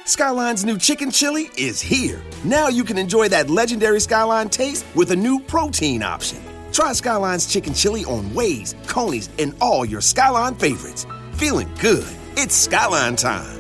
Skyline's new chicken chili is here. Now you can enjoy that legendary Skyline taste with a new protein option. Try Skyline's chicken chili on Waze, Coney's, and all your Skyline favorites. Feeling good. It's Skyline time.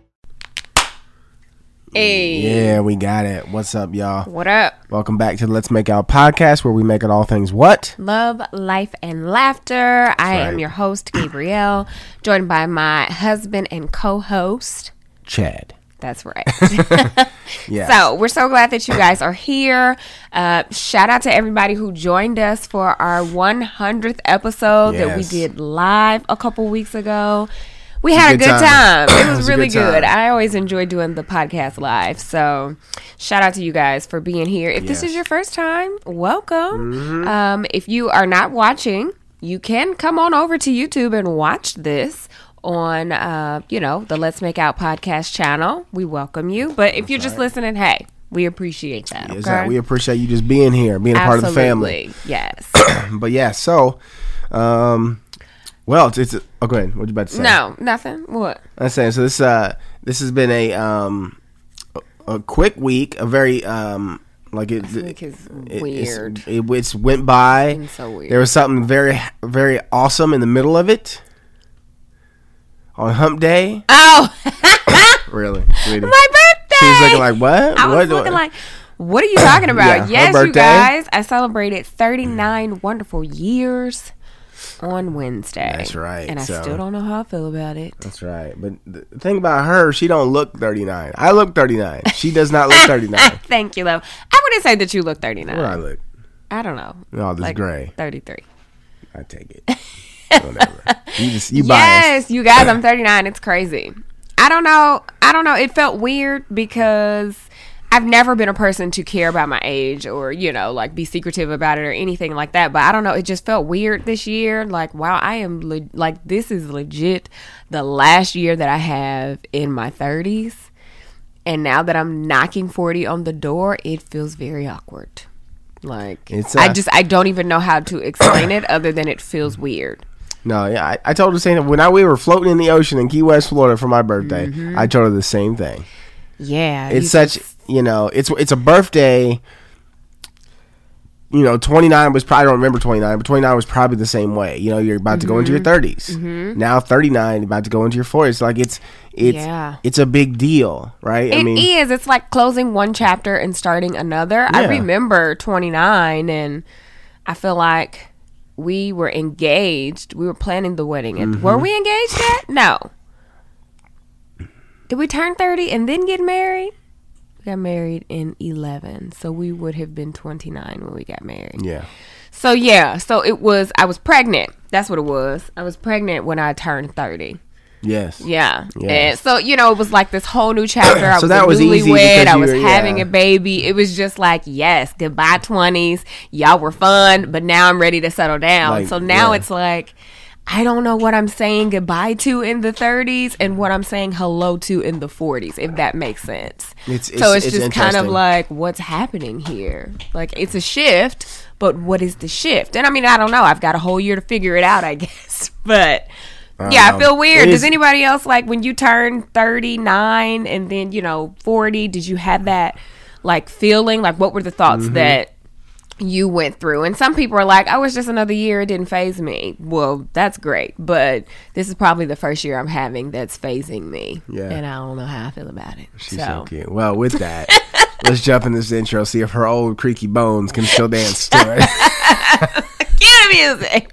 Hey. Yeah, we got it. What's up, y'all? What up? Welcome back to the Let's Make Out podcast, where we make it all things what? Love, life, and laughter. I am right. your host, Gabrielle, joined by my husband and co-host, Chad. That's right. Yes. So we're so glad that you guys are here. Shout out to everybody who joined us for our 100th episode that we Yes. did live a couple weeks ago. We had a good good time. It was a really good time. good. I always enjoy doing the podcast live. So shout out to you guys for being here. If this Yes. is your first time, welcome. Mm-hmm. If you are not watching, you can come on over to YouTube and watch this on, the Let's Make Out podcast channel. We welcome you. But if you're just listening, hey, we appreciate that. Yes, Okay? we appreciate you just being here, being a part of the family. Yes. But yeah, so, well, it's oh, go ahead. What you about to say? No, nothing. What? I'm saying, so this has been a quick week, a very, This week is weird. It's went by. It's so weird. There was something very, very awesome in the middle of it. On Hump Day. Oh, Really? Sweetie? my birthday. She was looking like, what? I was looking like, what are you talking about? Yeah, her Yes, you birthday. guys. I celebrated 39 wonderful years on Wednesday. That's right, And I so- still don't know how I feel about it. That's right. But the thing about her, she don't look 39. I look 39. She does not look 39. Thank you, love. I wouldn't say that you look 39. Where I look? I don't know. No, this gray. 33. I take it. Whatever. You biased. Yes, you guys, I'm 39. It's crazy. I don't know. It felt weird because I've never been a person to care about my age or, like be secretive about it or anything like that. But I don't know. It just felt weird this year. Like, wow, I am this is legit the last year that I have in my 30s. And now that I'm knocking 40 on the door, it feels very awkward. Like, I don't even know how to explain it other than it feels weird. No, yeah, I told her the same thing. When we were floating in the ocean in Key West, Florida for my birthday, I told her the same thing. Yeah. It's it's a birthday. 29 was probably, I don't remember 29, but 29 was probably the same way. You're about to go into your 30s. Now 39, about to go into your 40s. Like it's a big deal, right? It is. It's like closing one chapter and starting another. Yeah. I remember 29 and I feel like we were engaged. We were planning the wedding. And were we engaged yet? No. Did we turn 30 and then get married? We got married in 11. So we would have been 29 when we got married. Yeah. So I was pregnant. That's what it was. I was pregnant when I turned 30. Yes. Yeah. Yes. And so, it was like this whole new chapter. I So was that was easy newlywed. because I was you were- having yeah. a baby. It was just like, yes, goodbye 20s. Y'all were fun, but now I'm ready to settle down. Like, So now yeah. it's like, I don't know what I'm saying goodbye to in the 30s and what I'm saying hello to in the 40s, if that makes sense. It's just kind of interesting. like, what's happening here? Like, it's a shift, but what is the shift? And I mean, I don't know. I've got a whole year to figure it out, I guess. But yeah, I feel weird. Does anybody else, like, when you turn 39 and then, 40, did you have that, like, feeling? Like, what were the thoughts that you went through? And some people are like, oh, it's just another year. It didn't phase me. Well, that's great. But this is probably the first year I'm having that's phasing me. Yeah. And I don't know how I feel about it. She's so cute. Well, with that, let's jump in this intro, see if her old creaky bones can still dance to it. Cue the music.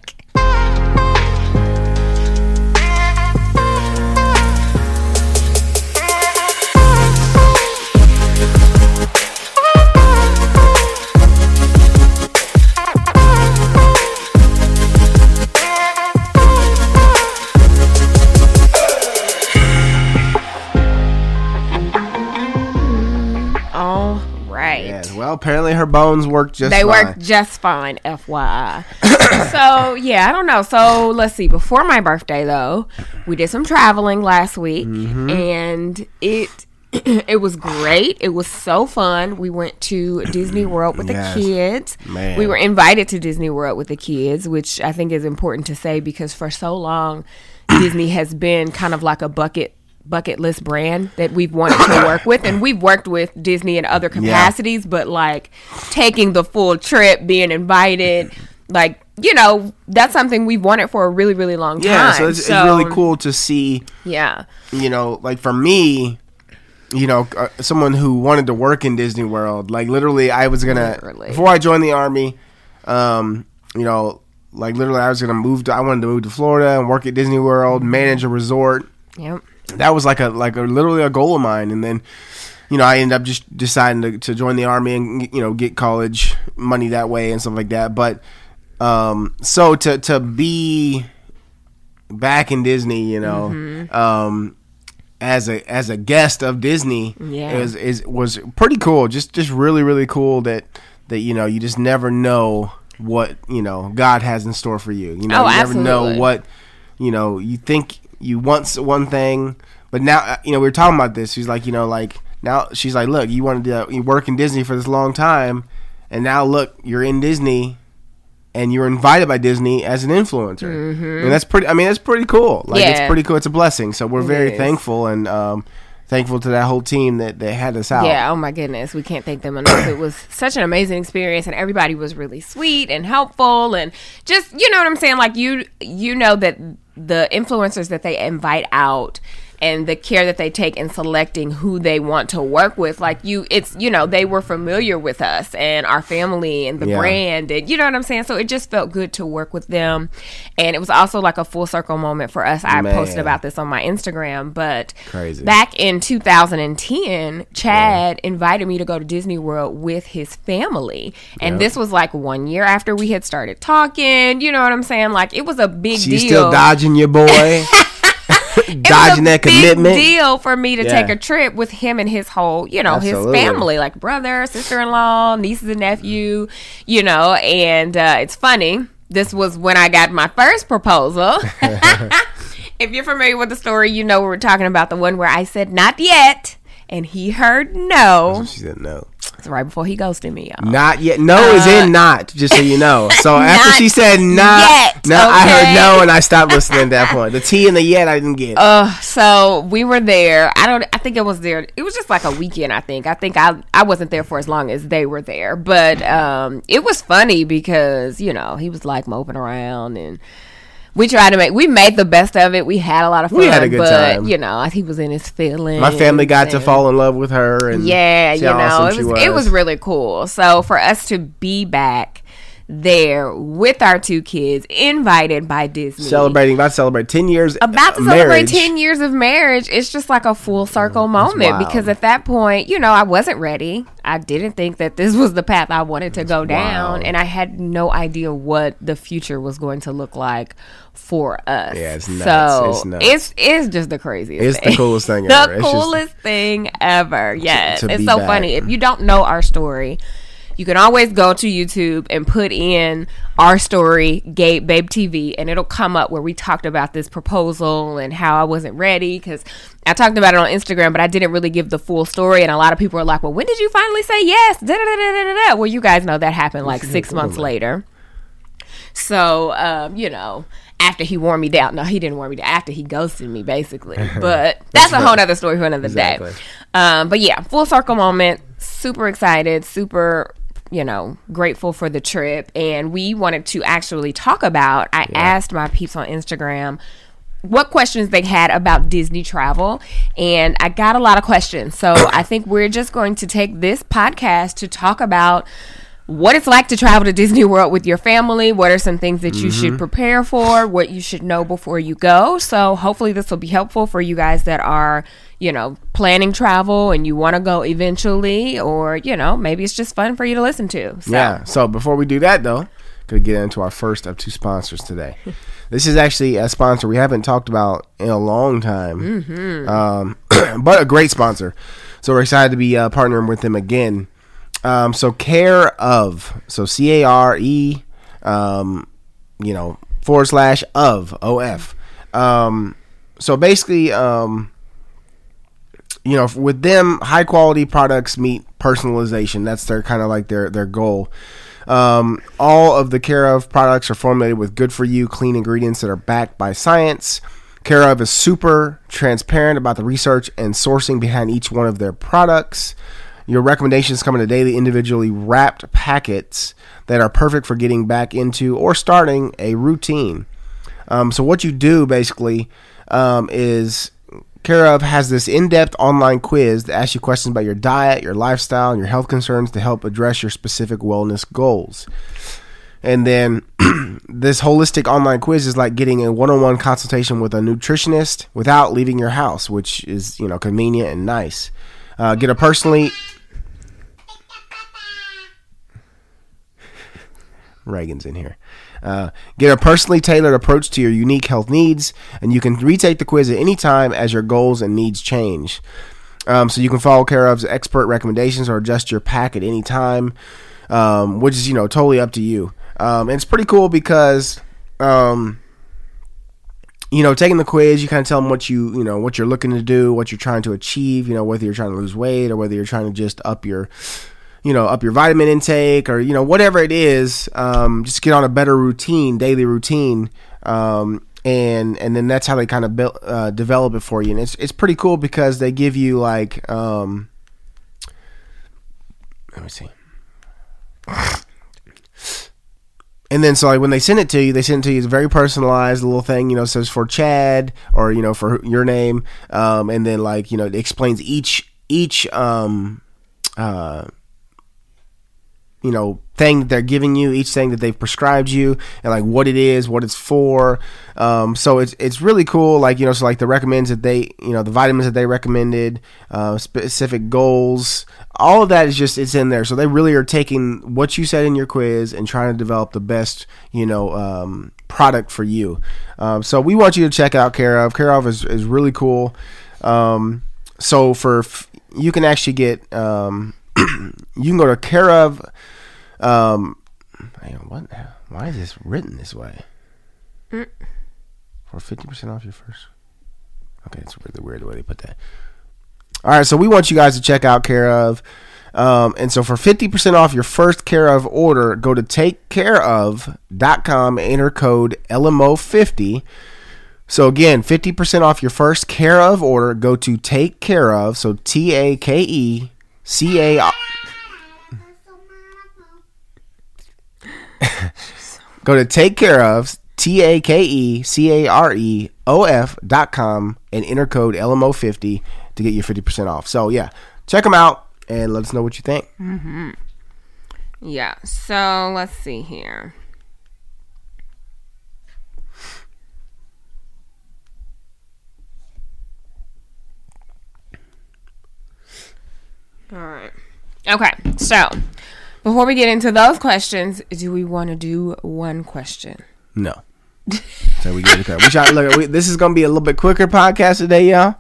All right. Yes. Well, apparently her bones work just They fine. work just fine, FYI. So, yeah, I don't know. So, let's see. Before my birthday, though, we did some traveling last week, and it was great. It was so fun. We went to Disney World with Yes. the kids. Man. We were invited to Disney World with the kids, which I think is important to say because for so long, Disney has been kind of like a bucket bucket list brand that we've wanted to work with, and we've worked with Disney in other capacities, but like taking the full trip, being invited, like, you know, that's something we've wanted for a really, really long time. Yeah, so it's really cool to see. Yeah, you know, like for me, you know, someone who wanted to work in Disney World, like literally I was gonna, before I joined the Army, you know, like literally I wanted to move to Florida and work at Disney World, manage a resort. Yep. That was like literally a goal of mine. And then, you know, I ended up just deciding to join the Army and, you know, get college money that way and stuff like that. But so to be back in Disney, you know, as a guest of Disney, was pretty cool. Just really, really cool that you know, you just never know what, you know, God has in store for you. You know, you never know what, you know, you think you want one thing, but now, you know, we were talking about this. She's like, you know, like now she's like, look, you work in Disney for this long time, and now look, you're in Disney, and you're invited by Disney as an influencer, and that's pretty. I mean, that's pretty cool. Like, it's pretty cool. It's a blessing. So we're very thankful and thankful to that whole team that had us out. Yeah. Oh my goodness, we can't thank them enough. It was such an amazing experience, and everybody was really sweet and helpful, and just, you know what I'm saying. Like you know that the influencers that they invite out and the care that they take in selecting who they want to work with, like it's, you know, they were familiar with us and our family and the brand, and you know what I'm saying? So it just felt good to work with them. And it was also like a full circle moment for us. I posted about this on my Instagram, but back in 2010, Chad invited me to go to Disney World with his family. And this was like 1 year after we had started talking, you know what I'm saying? Like, it was a big deal. She's still dodging your boy. Dodging that commitment. Big deal for me to take a trip with him and his whole, you know, his family, like brother, sister-in-law, nieces and nephew, you know. And it's funny, this was when I got my first proposal. If you're familiar with the story, you know we're talking about the one where I said not yet, and he heard no. She said no. It's right before he ghosted me, y'all. Not yet. No is in not, just so you know. So after she said not, I heard no, and I stopped listening at that point. The T and the yet I didn't get. So we were there. I think it was there. It was just like a weekend, I think. I wasn't there for as long as they were there. But it was funny because, you know, he was like moping around, and we made the best of it. We had a lot of fun. We had a good time. You know, he was in his feelings. My family got to fall in love with her. And you know, awesome it was really cool. So for us to be back there with our two kids, invited by Disney, about to celebrate 10 years celebrate 10 years of marriage, it's just like a full circle moment, because at that point, you know, I wasn't ready. I didn't think that this was the path I wanted to go down, and I had no idea what the future was going to look like for us. Yeah, it's nuts. So it's just the craziest thing. The coolest thing ever. The coolest thing ever. Yes. It's so funny. If you don't know our story, you can always go to YouTube and put in our story, Babe TV, and it'll come up where we talked about this proposal and how I wasn't ready, because I talked about it on Instagram, but I didn't really give the full story. And a lot of people are like, well, when did you finally say yes? Well, you guys know that happened like 6 months later. So, you know, after he wore me down. No, he didn't wear me down. After he ghosted me, basically. But that's a whole other story for another day. But yeah, full circle moment. Super excited. Super, you know, grateful for the trip. And we wanted to actually talk about, I asked my peeps on Instagram what questions they had about Disney travel, and I got a lot of questions. So I think we're just going to take this podcast to talk about what it's like to travel to Disney World with your family. What are some things that you should prepare for, what you should know before you go. So hopefully this will be helpful for you guys that are, you know, planning travel and you want to go eventually, or, you know, maybe it's just fun for you to listen to. So. Yeah. So before we do that, though, going to get into our first of two sponsors today. This is actually a sponsor we haven't talked about in a long time, but a great sponsor. So we're excited to be partnering with them again. So Care of, so CARE, you know, /of, OF. So basically, you know, with them, high quality products meet personalization. That's their kind of like their goal. All of the Care of products are formulated with good for you, clean ingredients that are backed by science Care of is super transparent about the research and sourcing behind each one of their products. Your recommendations come in a daily, individually wrapped packets that are perfect for getting back into or starting a routine. So what you do basically is Care of has this in-depth online quiz that asks you questions about your diet, your lifestyle, and your health concerns to help address your specific wellness goals. And then this holistic online quiz is like getting a one-on-one consultation with a nutritionist without leaving your house, which is, convenient and nice. Get a personally... Reagan's in here. Get a personally tailored approach to your unique health needs, and you can retake the quiz at any time as your goals and needs change. So you can follow Care of's expert recommendations or adjust your pack at any time, which is totally up to you. And it's pretty cool because taking the quiz, you kind of tell them what what you're looking to do, what you're trying to achieve. Whether you're trying to lose weight or whether you're trying to just up your vitamin intake or, whatever it is, just get on a better daily routine. And then that's how they kind of develop it for you. And it's pretty cool because they give you let me see. And then so when they send it to you, it's very personalized, a little thing, says for Chad or, for your name. And then it explains each thing that they're giving you, each thing that they've prescribed you, and what it is, what it's for. So it's really cool. So the recommends that they, the vitamins that they recommended, specific goals, all of that it's in there. So they really are taking what you said in your quiz and trying to develop the best, product for you. So we want you to check out Care of. Care of is really cool. So you can actually get, you can go to Care of. Why is this written this way? For 50% off your first. Okay, it's really weird the way they put that. All right, so we want you guys to check out Care of. And so for 50% off your first Care of order, go to takecareof.com, enter code LMO50. So again, 50% off your first Care of order, go to Take Care of, so TAKECAR. Go to Take Care of, TAKECAREOF.com, and enter code LMO50 to get your 50% off. So yeah, check them out and let us know what you think. Mm-hmm. Yeah, so let's see here. All right. Okay, so before we get into those questions, do we want to do one question? No. So we get it covered. This is gonna be a little bit quicker podcast today, y'all.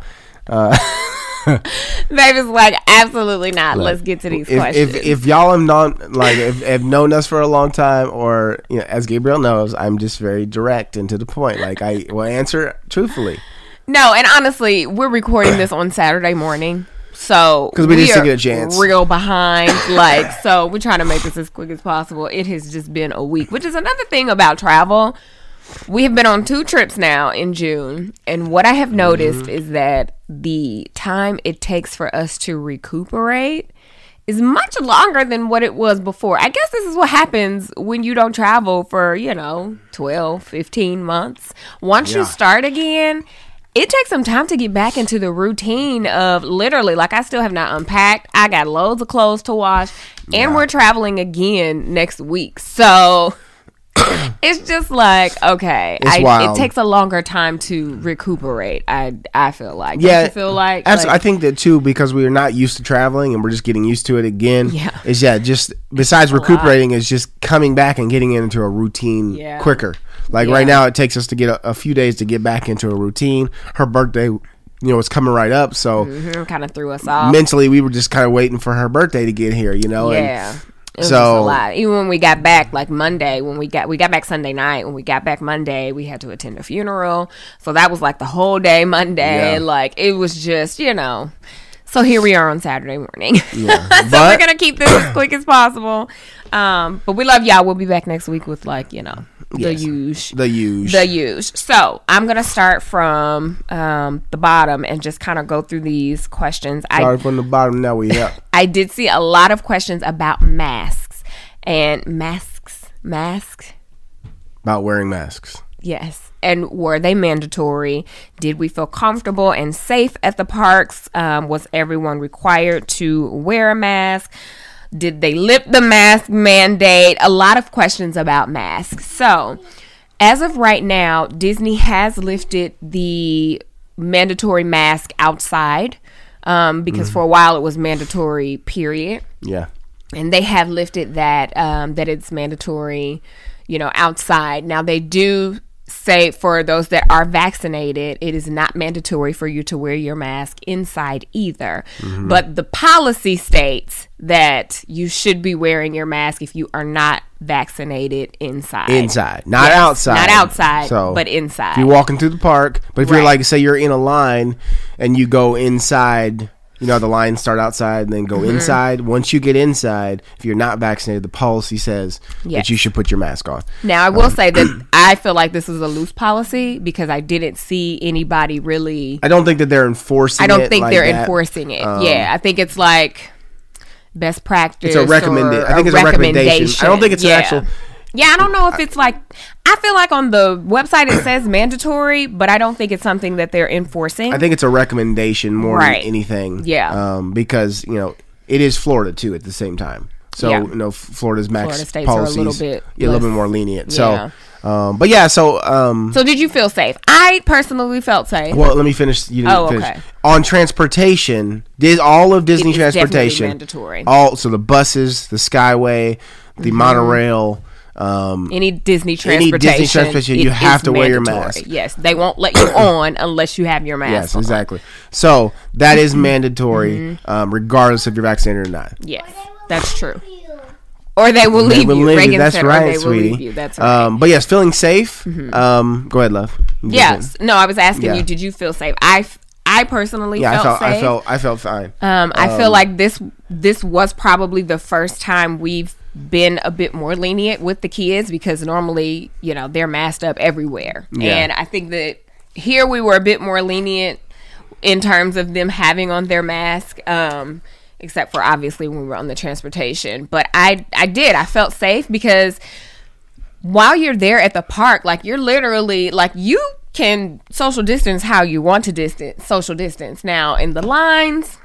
Baby's like, absolutely not. Let's get to these questions. If y'all have have known us for a long time, or as Gabriel knows, I'm just very direct and to the point. I will answer truthfully. No, and honestly, we're recording this on Saturday morning. So because we just get a chance, real behind, so we're trying to make this as quick as possible. It has just been a week, which is another thing about travel. We have been on 2 trips now in June, and what I have noticed is that the time it takes for us to recuperate is much longer than what it was before. I guess this is what happens when you don't travel for 12, 15 months. Once you start again, it takes some time to get back into the routine of literally, I still have not unpacked. I got loads of clothes to wash, and we're traveling again next week. So it's just okay. It takes a longer time to recuperate. I feel like. Yeah, don't you feel like? I think that too, because we are not used to traveling and we're just getting used to it again. Yeah. Is just besides recuperating, is just coming back and getting into a routine quicker. Right now, it takes us to get a few days to get back into a routine. Her birthday, was coming right up, so kind of threw us off. Mentally, we were just kind of waiting for her birthday to get here, Yeah. And, it was just a lot. Even when we got back, Monday, when we got back Sunday night, when we got back Monday, we had to attend a funeral. So that was the whole day Monday. Yeah. It was just, So here we are on Saturday morning. Yeah. So we're going to keep this as quick as possible. But we love y'all. We'll be back next week with Yes. The huge. So I'm gonna start from the bottom and just kind of go through these questions. Sorry, from the bottom, now we up. I did see a lot of questions about masks and masks. About wearing masks. Yes. And were they mandatory? Did we feel comfortable and safe at the parks? Was everyone required to wear a mask? Did they lift the mask mandate? A lot of questions about masks. So, as of right now, Disney has lifted the mandatory mask outside because for a while it was mandatory, period. Yeah. And they have lifted that, that it's mandatory, outside. Now, they do say for those that are vaccinated, it is not mandatory for you to wear your mask inside either. But the policy states that you should be wearing your mask if you are not vaccinated inside. Not outside. Not outside, So, but inside. If you're walking through the park, but if you're Right. like, say you're in a line and you go inside, the lines start outside and then go inside. Once you get inside, if you're not vaccinated, the policy says Yes. that you should put your mask on. Now, I will say that I feel like this is a loose policy because I didn't see anybody really. I don't think that they're enforcing it. I don't think like they're that. enforcing it. Yeah, I think it's like best practice. It's a recommendation. Or I think it's a recommendation. I don't think it's an actual. Yeah, I don't know if it's like. I feel like on the website it says mandatory, but I don't think it's something that they're enforcing. I think it's a recommendation more Right. than anything. Yeah. Because it is Florida too at the same time. So Yeah. Florida's max Florida states policies are a little bit a little less- bit more lenient. Yeah. So, but yeah. So, So did you feel safe? I personally felt safe. well, let me finish. You didn't finish. okay. On transportation, did all of Disney It is definitely transportation mandatory. So the buses, the Skyway, the monorail. Any Disney transportation, you it have is to wear your mandatory. mask. Yes, they won't let you on unless you have your mask Yes, on. exactly. So that is mandatory, regardless if you're vaccinated or not. Yes, that's true. Or they will leave you. Reagan That's said, right, or they will sweetie. leave you. That's right. But yes, feeling safe. Go ahead, love. Yes. No, I was asking Yeah. you, did you feel safe? I personally felt safe. I felt fine. I feel like this was probably the first time we've been a bit more lenient with the kids because normally, they're masked up everywhere. Yeah. And I think that here we were a bit more lenient in terms of them having on their mask, except for obviously when we were on the transportation. But I felt safe because while you're there at the park, like you're literally like you can social distance how you want to social distance. Now in the lines,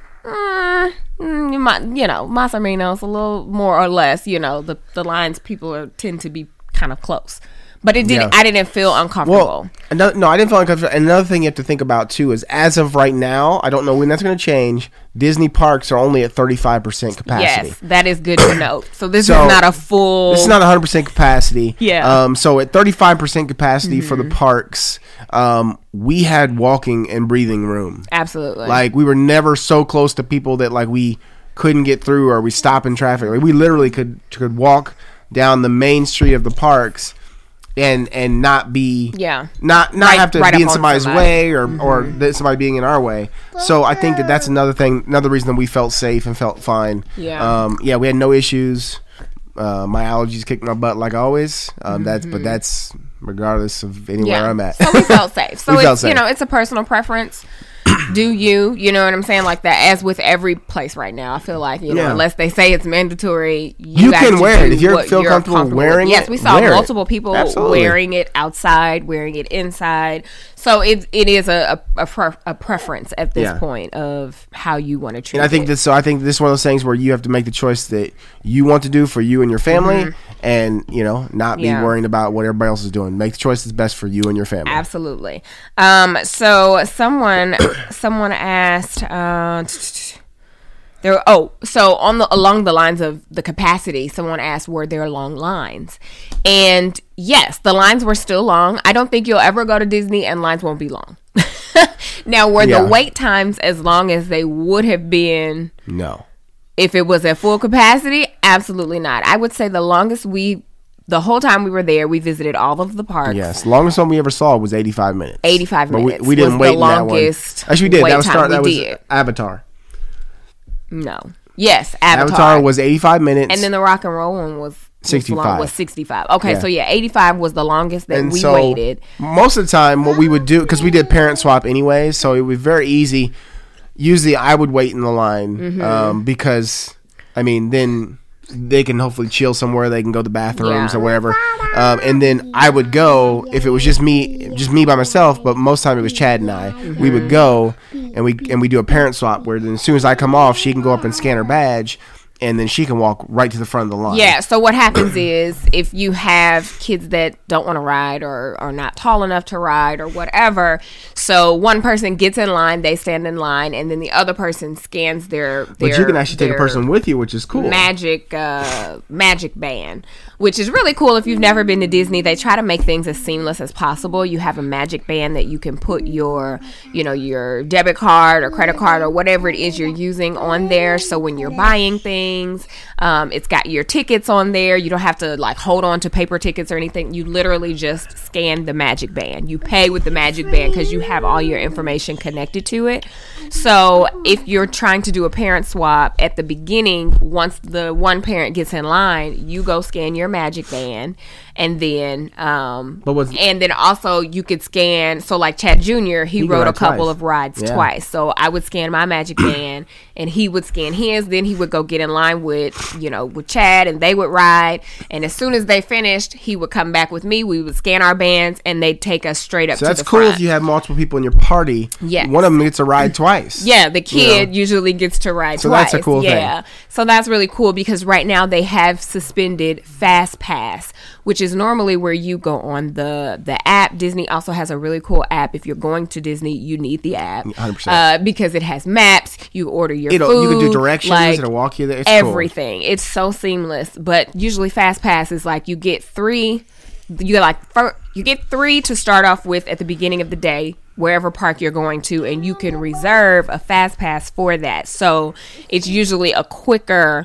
you might, Mas Marinos a little more or less, the lines people tend to be kind of close. But it didn't. Yeah. I didn't feel uncomfortable. Well, no, I didn't feel uncomfortable. Another thing you have to think about too is, as of right now, I don't know when that's going to change. Disney parks are only at 35% capacity. Yes, that is good to note. So this is not a full. This is not 100% capacity. Yeah. So at 35% capacity for the parks, we had walking and breathing room. Absolutely. Like we were never so close to people that like we couldn't get through or we stop in traffic. Like we literally could walk down the main street of the parks and not be not have to be in somebody's way or that somebody being in our way. So I think that's another reason that we felt safe and felt fine. We had no issues. My allergies kicked my butt like always. That's regardless of anywhere I'm at. So we felt safe. So We felt it's safe. it's a personal preference. Do you know what I'm saying? Like that, as with every place right now, I feel like unless they say it's mandatory, you have can to wear it do if you what feel you're comfortable wearing with. Yes, it. we saw wear multiple it. people Absolutely. wearing it outside, wearing it inside. So it is a preference at this point of how you want to treat And I think it. this is one of those things where you have to make the choice that you want to do for you and your family, and not be worrying about what everybody else is doing. Make the choice that's best for you and your family. Absolutely. So someone asked along the lines of the capacity, someone asked, were there long lines? And yes, the lines were still long. I don't think you'll ever go to Disney and lines won't be long. Now, were the wait times as long as they would have been? No. If it was at full capacity? Absolutely not. I would say the whole time we were there, we visited all of the parks. Yes, the longest one we ever saw was 85 minutes. 85 But minutes we didn't was wait the in that one. longest Actually, we did. wait That was time that we was did. Avatar. No. Yes, Avatar was 85 minutes. And then the rock and roll one was 65. Was 65. Okay, Yeah. so yeah, 85 was the longest that And we so waited. most of the time, what we would do, because we did parent swap anyways, so it was very easy. Usually, I would wait in the line because, I mean, then they can hopefully chill somewhere. They can go to the bathrooms or wherever, and then I would go if it was just me by myself. But most of the time, it was Chad and I. We would go and we do a parent swap where then as soon as I come off, she can go up and scan her badge. And then she can walk right to the front of the line. Yeah, so what happens is if you have kids that don't want to ride or are not tall enough to ride or whatever, so one person gets in line, they stand in line, and then the other person scans their But you can actually take a person with you, which is cool. Magic band, which is really cool if you've never been to Disney. They try to make things as seamless as possible. You have a magic band that you can put your debit card or credit card or whatever it is you're using on there. So when you're buying things, it's got your tickets on there. You don't have to like hold on to paper tickets or anything. You literally just scan the magic band. You pay with the magic band because you have all your information connected to it. So if you're trying to do a parent swap at the beginning, once the one parent gets in line, you go scan your magic band, and then and then also you could scan. So like Chad Jr., he rode a couple of rides twice. So I would scan my magic band, and he would scan his. Then he would go get in line with Chad, and they would ride. And as soon as they finished, he would come back with me. We would scan our bands, and they'd take us straight up to the front. So that's cool if you have multiple people in your party. Yes. One of them gets a ride twice. Yeah, the kid usually gets to ride twice. So that's a cool thing. Yeah, so that's really cool because right now they have suspended Fast Pass, which is normally where you go on the app. Disney also has a really cool app. If you're going to Disney, you need the app 100%. Because it has maps. You order your food. You can do directions. It'll walk you there. It's everything. Cool. It's so seamless. But usually Fast Pass is like you get three. You get three to start off with at the beginning of the day, wherever park you're going to, and you can reserve a Fast Pass for that. So it's usually a quicker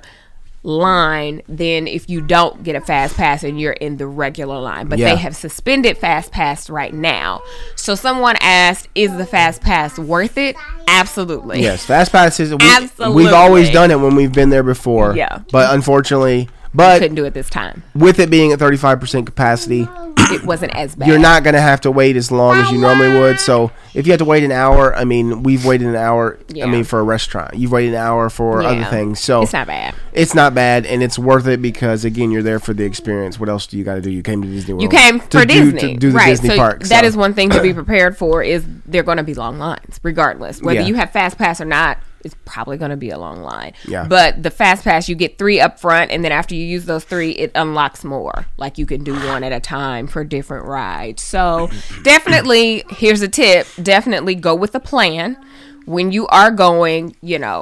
line than if you don't get a Fast Pass and you're in the regular line. But they have suspended Fast Pass right now. So someone asked, is the Fast Pass worth it? Absolutely. Yes, Fast Pass is. Absolutely. We've always done it when we've been there before. Yeah. But unfortunately, couldn't do it this time. With it being at 35% capacity, it wasn't as bad. You're not going to have to wait as long as you normally would. So if you have to wait an hour, I mean, we've waited an hour. Yeah. I mean, for a restaurant, you've waited an hour for other things. So it's not bad. It's not bad, and it's worth it because again, you're there for the experience. What else do you got to do? You came to Disney World. You came for Disney to do the right. Disney park. That is one thing to be prepared for. Is there going to be long lines, regardless whether you have Fast Pass or not. It's probably going to be a long line. Yeah. But the Fast Pass, you get 3 up front, and then after you use those 3, it unlocks more. Like you can do one at a time for different rides. So definitely, here's a tip. Definitely go with a plan. When you are going,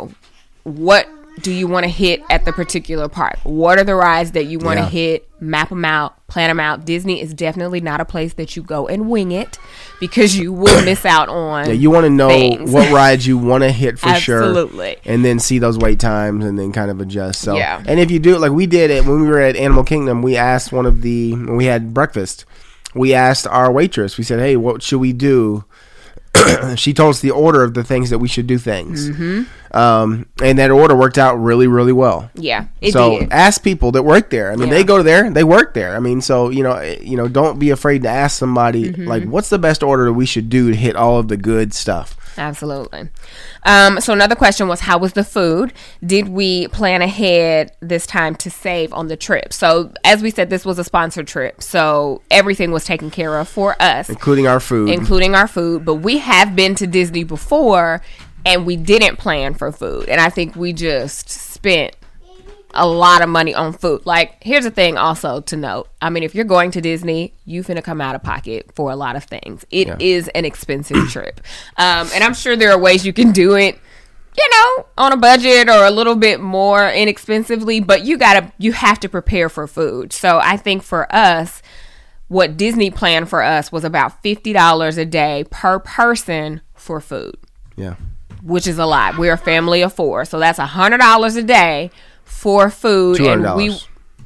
what do you want to hit at the particular park? What are the rides that you want to hit? Map them out, plan them out. Disney is definitely not a place that you go and wing it because you will miss out on you want to know what rides you want to hit for sure. Absolutely. And then see those wait times and then kind of adjust. So, yeah. And if you do it like we did it when we were at Animal Kingdom, we asked when we had breakfast, we asked our waitress, we said, hey, what should we do? She told us the order of the things that we should do things. Mm-hmm. And that order worked out really, really well. Yeah, it so did. Ask people that work there. I mean, they go there, they work there. I mean, so, don't be afraid to ask somebody, like, what's the best order that we should do to hit all of the good stuff? Absolutely. So another question was, how was the food? Did we plan ahead this time to save on the trip? So as we said, this was a sponsored trip. So everything was taken care of for us. Including our food. But we have been to Disney before and we didn't plan for food. And I think we just spent a lot of money on food. Like, here's the thing also to note. I mean, if you're going to Disney, you finna come out of pocket for a lot of things. It is an expensive trip. And I'm sure there are ways you can do it, on a budget or a little bit more inexpensively, but you have to prepare for food. So I think for us, what Disney planned for us was about $50 a day per person for food. Yeah. Which is a lot. We're a family of 4. So that's $100 a day for food. $200. And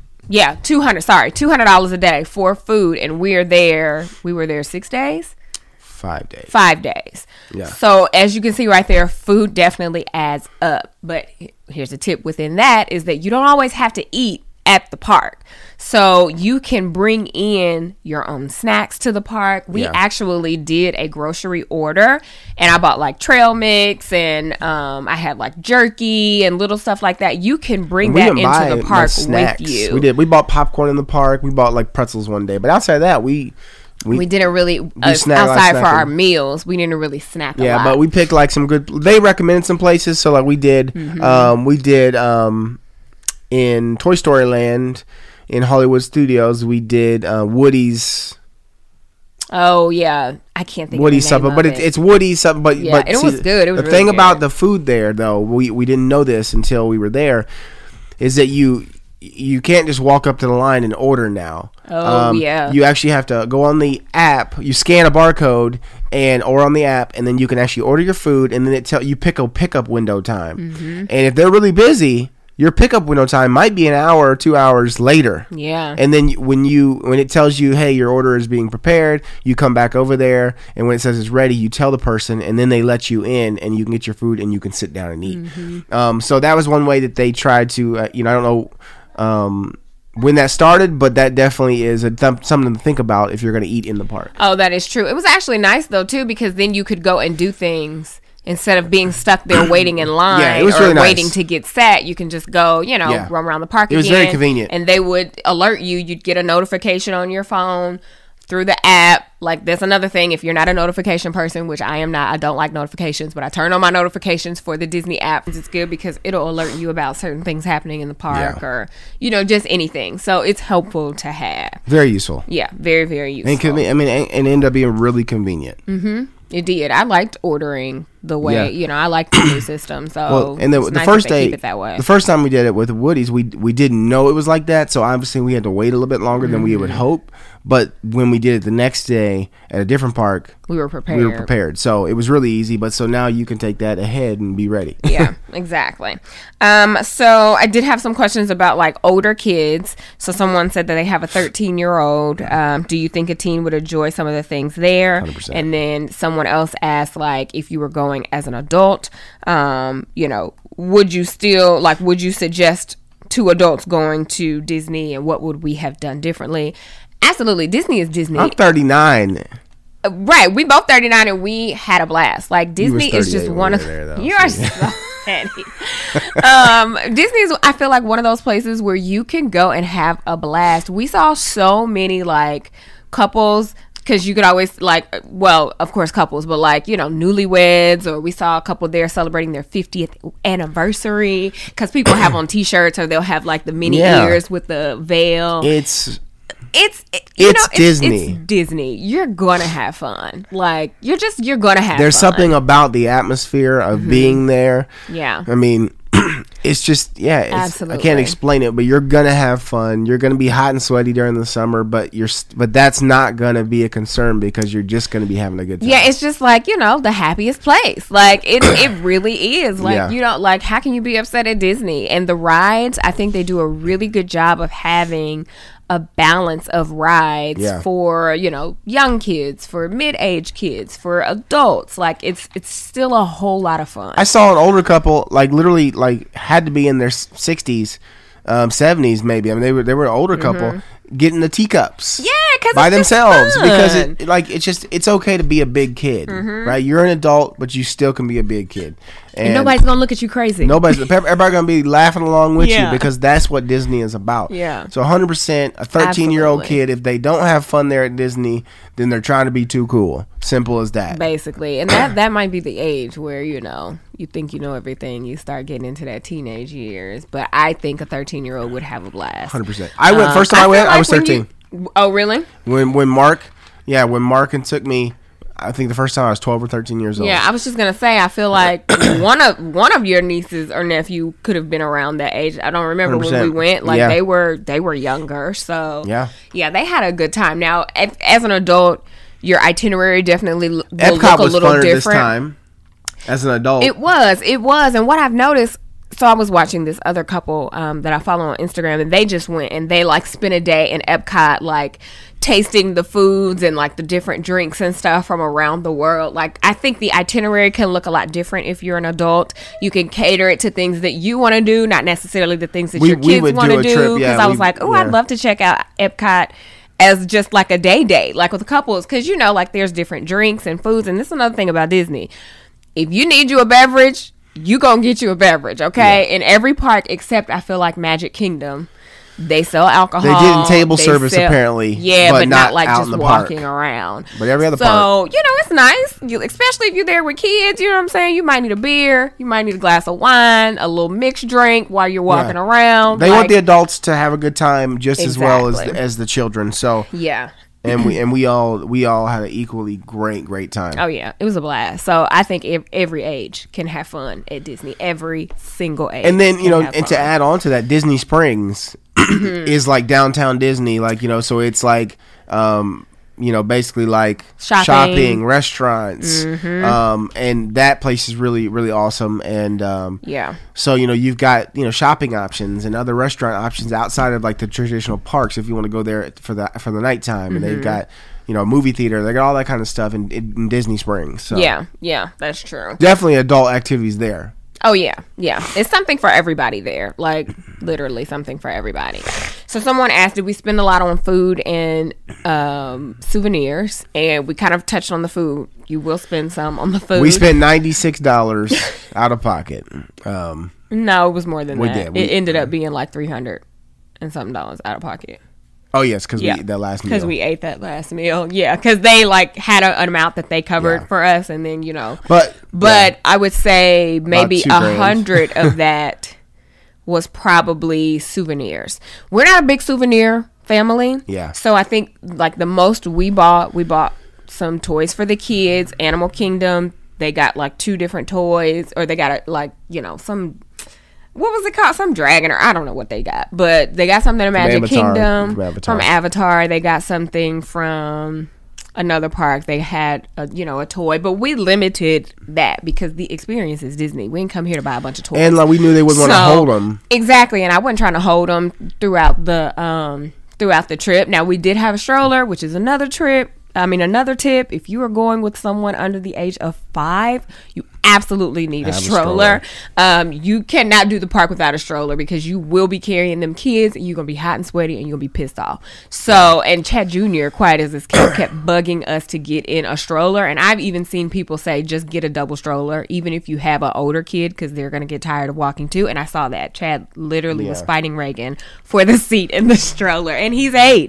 $200 a day for food, and we were there 6 days? 5 days. 5 days. Yeah. So as you can see right there, food definitely adds up. But here's a tip within that is that you don't always have to eat at the park. So you can bring in your own snacks to the park. We actually did a grocery order, and I bought like trail mix, and I had like jerky and little stuff like that. You can bring that into the park with you. We did. We bought popcorn in the park. We bought like pretzels one day, but outside of that, we didn't really outside for our meals. We didn't really snack. Yeah, a lot. but we picked like some good. They recommended some places, so like we did. We did in Toy Story Land. In Hollywood Studios, we did Woody's. Oh yeah, I can't think. Woody's of the name supper, but it's Woody's supper. But it was good. It was the really thing good. about the food there, though, we didn't know this until we were there, is that you can't just walk up to the line and order now. Oh yeah, you actually have to go on the app. You scan a barcode or on the app, and then you can actually order your food, and then you pick a pickup window time. And if they're really busy, your pickup window time might be an hour or 2 hours later. Yeah. And then when it tells you, hey, your order is being prepared, you come back over there, and when it says it's ready, you tell the person, and then they let you in, and you can get your food, and you can sit down and eat. So that was one way that they tried to, I don't know when that started, but that definitely is something to think about if you're going to eat in the park. Oh, that is true. It was actually nice, though, too, because then you could go and do things. Instead of being stuck there waiting in line it was really waiting nice. to get sat, you can just go, roam around the park again. It was very convenient. And they would alert you. You'd get a notification on your phone through the app. Like, that's another thing. If you're not a notification person, which I am not, I don't like notifications, but I turn on my notifications for the Disney app. It's good because it'll alert you about certain things happening in the park or, just anything. So it's helpful to have. Very useful. Yeah, very, very useful. And it ended up being really convenient. Mm-hmm. It did. I liked ordering the way, I liked the new system. So and the nice first that they day, keep it that way. the first time we did it with Woody's, we didn't know it was like that. So obviously we had to wait a little bit longer than we would hope. But when we did it the next day at a different park, we were prepared. So it was really easy. But so now you can take that ahead and be ready. Yeah, exactly. So I did have some questions about like older kids. So someone said that they have a 13-year-old. Do you think a teen would enjoy some of the things there? 100%. And then someone else asked, like, if you were going as an adult, would you suggest two adults going to Disney, and what would we have done differently? Absolutely. Disney is Disney. I'm 39. Right. We both 39 and we had a blast. Like, Disney is just one of you are so petty. Disney is, I feel like, one of those places where you can go and have a blast. We saw so many like couples, because you could always of course couples, but newlyweds, or we saw a couple there celebrating their 50th anniversary because people have on t-shirts, or they'll have like the mini ears with the veil. It's Disney. It's Disney. You're gonna have fun. Like, you're gonna have There's fun. something about the atmosphere of being there. Yeah. I mean, it's just, absolutely. I can't explain it, but you're gonna have fun. You're gonna be hot and sweaty during the summer, but that's not gonna be a concern because you're just gonna be having a good time. Yeah, it's just like, the happiest place. Like, it really is. Like, how can you be upset at Disney? And the rides, I think they do a really good job of having a balance of rides for, young kids, for mid-age kids, for adults. Like, it's still a whole lot of fun. I saw an older couple, like, literally, like, had to be in their 60s, 70s maybe. I mean, they were an older couple getting the teacups. Yeah, because by themselves, because it's okay to be a big kid, right? You're an adult, but you still can be a big kid, and nobody's gonna look at you crazy. Everybody's gonna be laughing along with you, because that's what Disney is about. Yeah. So 100%, a 13-year-old kid, if they don't have fun there at Disney, then they're trying to be too cool. Simple as that. Basically, and that might be the age where you think you know everything. You start getting into that teenage years, but I think a 13-year-old would have a blast. 100%. I went first time I went. I was 13. Oh, really? When Mark and took me, I think the first time I was 12 or 13 years old. Yeah, I was just gonna say, I feel like one of your nieces or nephew could have been around that age. I don't remember 100%. when we went. Like, they were younger, so yeah, they had a good time. Now, as an adult, your itinerary definitely will Epcot look a little different. this time. As an adult, it was, and what I've noticed. so I was watching this other couple that I follow on Instagram, and they just went and they like spent a day in Epcot, like tasting the foods and like the different drinks and stuff from around the world. Like, I think the itinerary can look a lot different if you're an adult. You can cater it to things that you want to do, not necessarily the things that your kids want to do. Because I was like, oh, I'd love to check out Epcot as just like a day, like with couples, because you know, like there's different drinks and foods. And this is another thing about Disney: if you need you a beverage, you gonna get you a beverage, okay? In every park except I feel like Magic Kingdom, they sell alcohol. They did in table service apparently, but not like just walking around. But every other park. So you know, it's nice, especially if you're there with kids. You know what I'm saying? You might need a beer, you might need a glass of wine, a little mixed drink while you're walking around. They want the adults to have a good time just as well as the children. So yeah. And we all had an equally great time. Oh yeah, it was a blast. So I think every age can have fun at Disney. Every single age. And then to add on to that, Disney Springs is like downtown Disney, like so it's like basically like shopping restaurants, and that place is really really awesome. And so you've got shopping options and other restaurant options outside of like the traditional parks if you want to go there for the nighttime. And they've got a movie theater, they got all that kind of stuff in Disney Springs. So yeah, that's true. Definitely adult activities there. Oh yeah, it's something for everybody there, like literally something for everybody. So someone asked, did we spend a lot on food and souvenirs? And we kind of touched on the food. You will spend some on the food. We spent $96 out of pocket. No, it was more than that. It ended up being like $300 and something out of pocket. Oh yes, because we ate that last meal. Because we ate that last meal, because they like had an amount that they covered for us, and then But I would say maybe 100 of that was probably souvenirs. We're not a big souvenir family, so I think like the most we bought some toys for the kids. Animal Kingdom, they got like 2 different toys, or they got some. What was it called? Some dragon, or I don't know what they got. But they got something in Magic Kingdom. From Avatar. They got something from another park. They had a toy. But we limited that because the experience is Disney. We didn't come here to buy a bunch of toys. And like we knew they wouldn't want to hold them. Exactly. And I wasn't trying to hold them throughout the trip. Now, we did have a stroller, which is another tip. If you are going with someone under the age of 5, you absolutely need a stroller. You cannot do the park without a stroller because you will be carrying them kids, and you're going to be hot and sweaty, and you're going to be pissed off. So, and Chad Jr., quiet as this kid, kept bugging us to get in a stroller. And I've even seen people say, just get a double stroller, even if you have an older kid, because they're going to get tired of walking too. And I saw that. Chad literally was fighting Reagan for the seat in the stroller, and he's 8.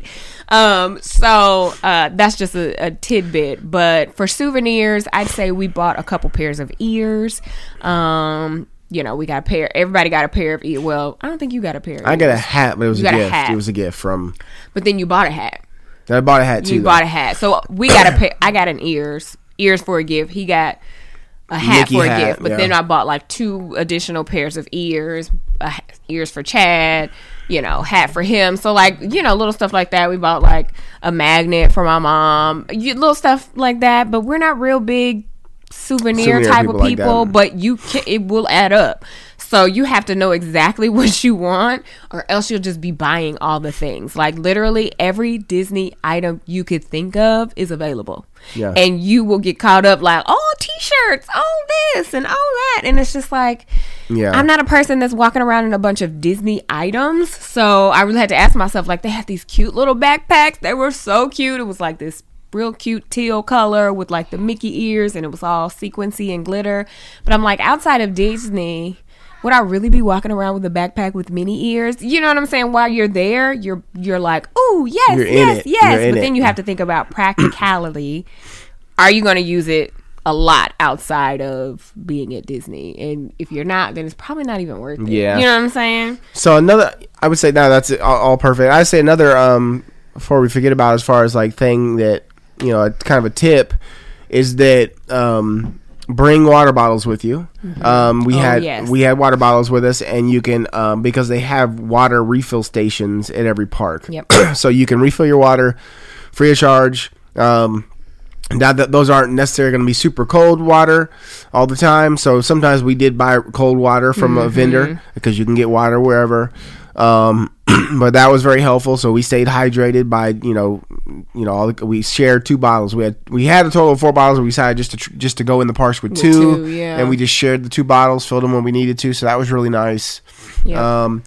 So that's just a tidbit. But for souvenirs, I'd say we bought a couple pairs of ears. We got a pair. Everybody got a pair of ears. Well, I don't think you got a pair of ears. I got a hat, but it was a gift. It was a gift from. But then you bought a hat. I bought a hat too. You bought a hat. So we got a pair. I got an ears for a gift. He got a hat for a gift. But then I bought like 2 additional pairs of ears. Ears for Chad. Hat for him. So like, little stuff like that. We bought like a magnet for my mom. Little stuff like that. But we're not real big souvenir type of people. But it will add up. So you have to know exactly what you want, or else you'll just be buying all the things. Like literally every Disney item you could think of is available. Yeah. And you will get caught up like, oh, t-shirts, oh, this and all that. And it's just like, I'm not a person that's walking around in a bunch of Disney items. So I really had to ask myself, like, they had these cute little backpacks. They were so cute. It was like this real cute teal color with like the Mickey ears, and it was all sequency and glitter. But I'm like, outside of Disney, would I really be walking around with a backpack with mini ears? You know what I'm saying? While you're there, you're like, oh, yes. But then you have to think about practicality. Are you going to use it a lot outside of being at Disney? And if you're not, then it's probably not even worth it. Yeah. You know what I'm saying? So I would say, no, that's all perfect. I'd say another, before we forget about, as far as like thing that, kind of a tip, is that, bring water bottles with you. Mm-hmm. We had water bottles with us, and you can because they have water refill stations at every park. Yep. So you can refill your water free of charge. Now that those aren't necessarily going to be super cold water all the time, so sometimes we did buy cold water from a vendor because you can get water wherever. But that was very helpful. So we stayed hydrated by we shared 2 bottles. We had a total of 4 bottles. We decided just to go in the parks with two, and we just shared the 2 bottles, filled them when we needed to. So that was really nice. Yeah.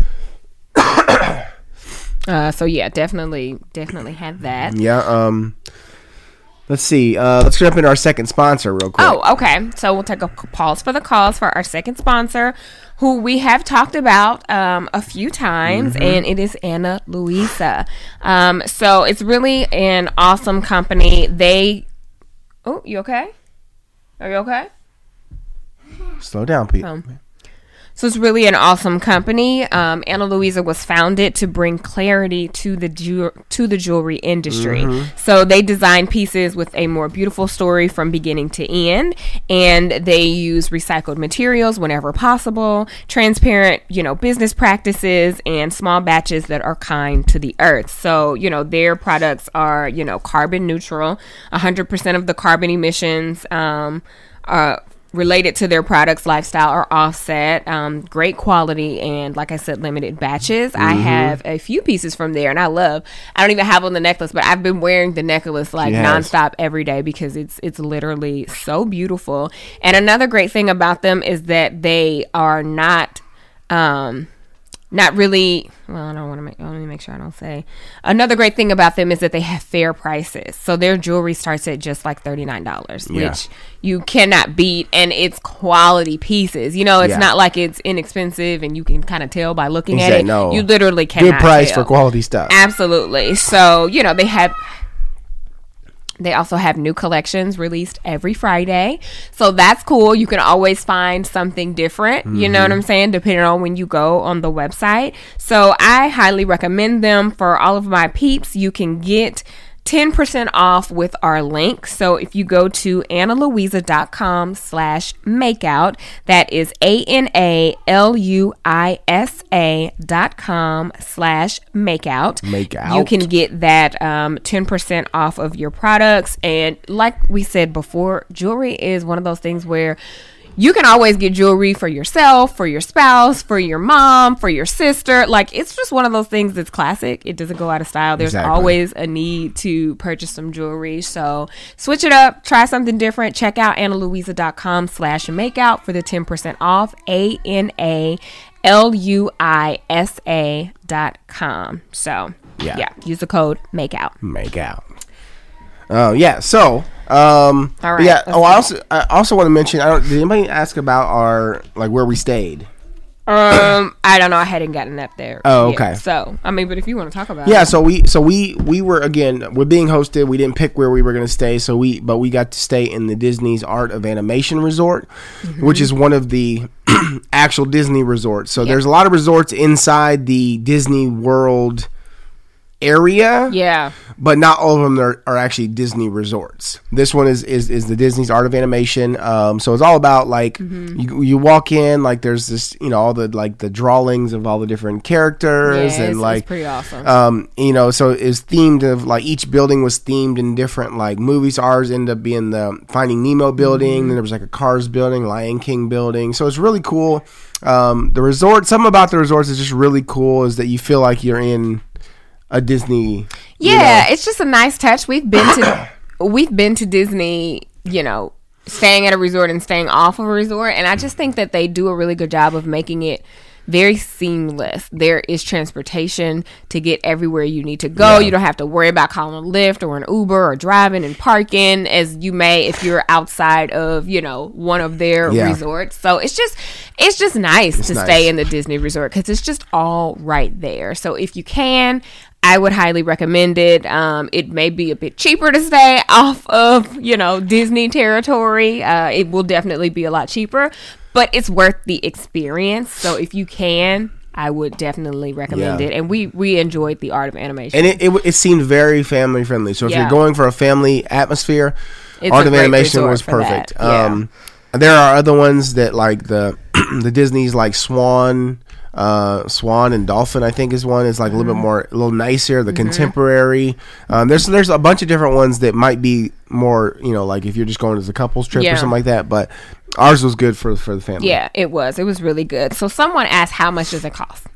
So yeah, definitely had that. Yeah. Let's see. Let's jump into our second sponsor real quick. Oh, okay. So we'll take a pause for the cause for our second sponsor, who we have talked about a few times, and it is Ana Luisa. So it's really an awesome company. Oh, you okay? Are you okay? Slow down, Pete. So it's really an awesome company. Ana Luisa was founded to bring clarity to the jewelry industry. So they design pieces with a more beautiful story from beginning to end, and they use recycled materials whenever possible, transparent, business practices, and small batches that are kind to the earth. So, their products are, carbon neutral. 100% of the carbon emissions are related to their products lifestyle are offset, great quality, and like I said, limited batches. I have a few pieces from there, and I don't even have on the necklace, but I've been wearing the necklace nonstop every day because it's literally so beautiful. And another great thing about them is that they are not really, well, let me make sure I don't say. Another great thing about them is that they have fair prices. So their jewelry starts at just like $39, which you cannot beat, and it's quality pieces. It's not like it's inexpensive and you can kind of tell by looking at it. No. You literally cannot Good price tell. For quality stuff. Absolutely. So, they also have new collections released every Friday. So that's cool. You can always find something different, you know what I'm saying, depending on when you go on the website. So I highly recommend them for all of my peeps. You can get 10% off with our link. So if you go to analuisa.com/makeout, that is ANALUISA.com/makeout. You can get that 10% off of your products. And like we said before, jewelry is one of those things where you can always get jewelry for yourself, for your spouse, for your mom, for your sister. Like, it's just one of those things that's classic. It doesn't go out of style. There's always a need to purchase some jewelry. So switch it up. Try something different. Check out analuisa.com/makeout for the 10% off. ANALUISA.com. So, yeah. Use the code MAKEOUT. MAKEOut. So... all right. Yeah. I also want to mention. Did anybody ask about our where we stayed? I don't know. I hadn't gotten up there. Oh, okay. Yet. So but if you want to talk about it, so we were we're being hosted. We didn't pick where we were going to stay, but we got to stay in the Disney's Art of Animation Resort, which is one of the actual Disney resorts. So there's a lot of resorts inside the Disney World area, but not all of them are actually Disney resorts. This one is the Disney's Art of Animation. So it's all about you walk in, there's this all the the drawings of all the different characters, and it's pretty awesome. So it's themed of each building was themed in different movies. Ours ended up being the Finding Nemo building. Then there was a Cars building, Lion King building. So it's really cool. The resort, something about the resorts is just really cool, is that you feel like you're in a Disney. It's just a nice touch. We've been to Disney, staying at a resort and staying off of a resort, and I just think that they do a really good job of making it very seamless. There is transportation to get everywhere you need to go. You don't have to worry about calling a Lyft or an Uber or driving and parking as you may if you're outside of, one of their resorts. So it's just nice to stay in the Disney resort because it's just all right there. So if you can, I would highly recommend it. It may be a bit cheaper to stay off of, Disney territory. It will definitely be a lot cheaper, but it's worth the experience. So if you can, I would definitely recommend it. And we enjoyed the Art of Animation. And it seemed very family friendly. So if you're going for a family atmosphere, Art of Animation was perfect. There are other ones that the Disney's like Swan and Dolphin, I think is one. It's like a little bit more, a little nicer. The Contemporary. There's a bunch of different ones that might be more, like if you're just going as a couples trip or something like that. But ours was good for the family. Yeah, it was. It was really good. So someone asked, how much does it cost?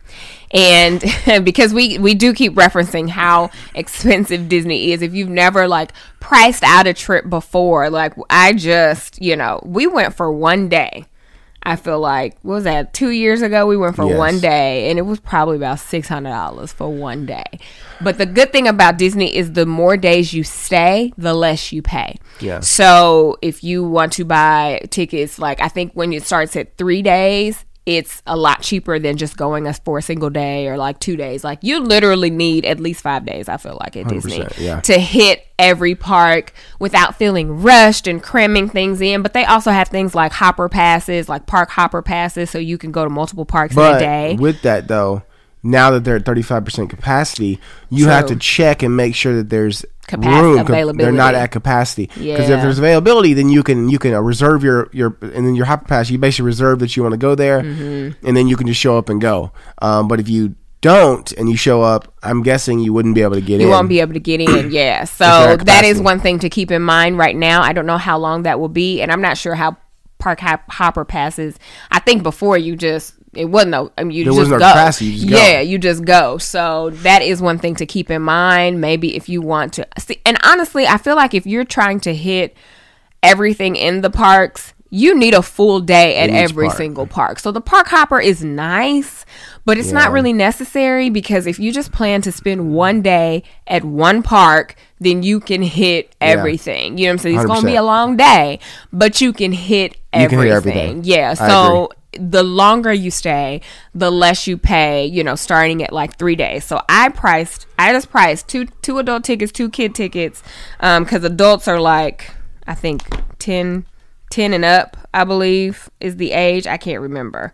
And because we do keep referencing how expensive Disney is, if you've never like priced out a trip before, like I just, we went for one day. I feel like, what was that, 2 years ago? We went for one day, and it was probably about $600 for one day. But the good thing about Disney is the more days you stay, the less you pay. Yeah. So if you want to buy tickets, like I think when it starts at 3 days, it's a lot cheaper than just going us for a single day or like 2 days. Like you literally need at least 5 days, I feel like, at Disney to hit every park without feeling rushed and cramming things in. But they also have things like hopper passes, like park hopper passes, so you can go to multiple parks in a day. With that though, now that they're at 35% capacity, you have to check and make sure that there's room. Availability. They're not at capacity. Because if there's availability, then you can reserve your and then your hopper pass. You basically reserve that you want to go there, and then you can just show up and go. But if you don't and you show up, I'm guessing you wouldn't be able to get in. You won't be able to get in. Yeah. So that is one thing to keep in mind right now. I don't know how long that will be, and I'm not sure how park hopper passes. I think before you just. It wasn't no. I mean, you just go. Capacity, you just go. Yeah, you just go. So that is one thing to keep in mind. Maybe if you want to see, and honestly, I feel like if you're trying to hit everything in the parks, you need a full day at every single park. So the park hopper is nice, but it's not really necessary, because if you just plan to spend one day at one park, then you can hit everything. You know what I'm saying? It's going to be a long day, but you can hit everything. Yeah. So the longer you stay, the less you pay, starting at like 3 days. So I just priced two adult tickets, 2 kid tickets, because adults are like, I think 10 and up, I believe, is the age. I can't remember.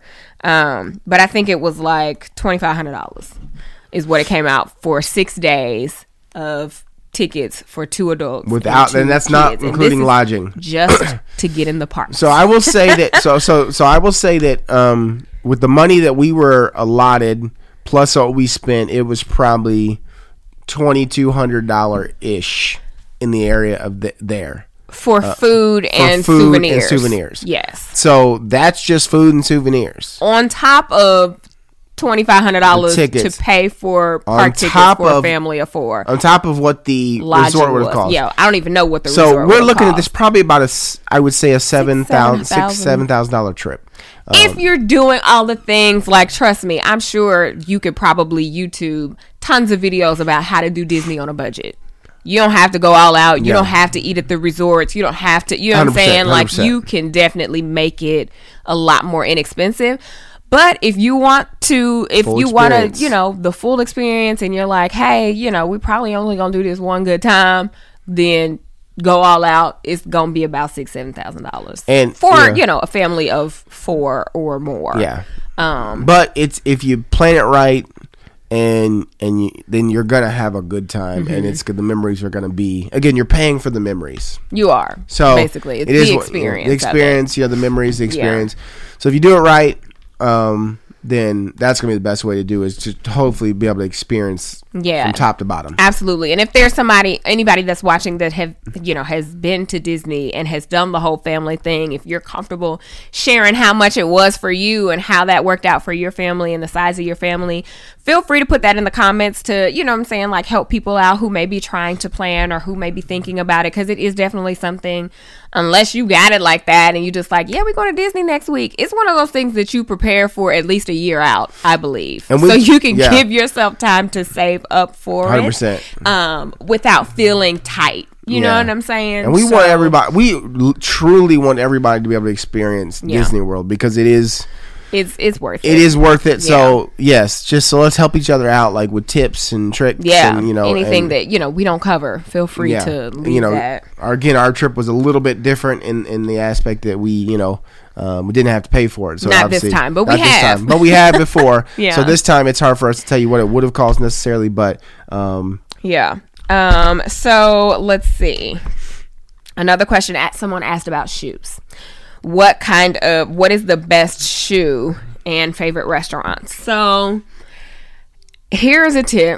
But I think it was like $2,500 is what it came out for 6 days of tickets for 2 adults. And that's kids. Not including lodging. Just to get in the park. So I will say that so I will say that with the money that we were allotted plus what we spent, it was probably $2,200 ish in the area of there. For food and souvenirs. Yes. So that's just food and souvenirs. On top of $2,500 to pay for park tickets for a family of 4. On top of what the resort would have cost. Yeah, I don't even know what the resort would have cost. So we're looking at this probably about I would say a $7,000 trip. If you're doing all the things, like, trust me, I'm sure you could probably YouTube tons of videos about how to do Disney on a budget. You don't have to go all out. You don't have to eat at the resorts. You don't have to, you know what I'm saying? 100%. Like, you can definitely make it a lot more inexpensive. But if you want to, the full experience, and you're like, hey, we probably only going to do this one good time, then go all out. It's going to be about $6,000-$7,000 and for, a family of 4 or more. Yeah. But if you plan it right, then you're gonna have a good time, and the memories are gonna be, again, you're paying for the memories. You are. So basically, it's the experience. The experience, the memories, the experience. Yeah. So if you do it right, then that's gonna be the best way to do is to hopefully be able to experience from top to bottom. Absolutely. And if there's anybody that's watching that has been to Disney and has done the whole family thing, if you're comfortable sharing how much it was for you and how that worked out for your family and the size of your family, feel free to put that in the comments to, like, help people out who may be trying to plan or who may be thinking about it, because it is definitely something, unless you got it like that and you just like, we're going to Disney next week. It's one of those things that you prepare for at least a year out, I believe. And so you can give yourself time to save up for 100%. It without feeling tight. You know what I'm saying? And we truly want everybody to be able to experience Disney World, because it is... It's worth it. It is worth it. So so let's help each other out, like with tips and tricks. Yeah, and, anything that we don't cover. Feel free to leave that. Our trip was a little bit different in the aspect that we didn't have to pay for it. So not this time, but we have. But we have before. So this time it's hard for us to tell you what it would have cost necessarily. But So let's see. Another question someone asked about shoes. what is the best shoe and favorite restaurants. So here's a tip.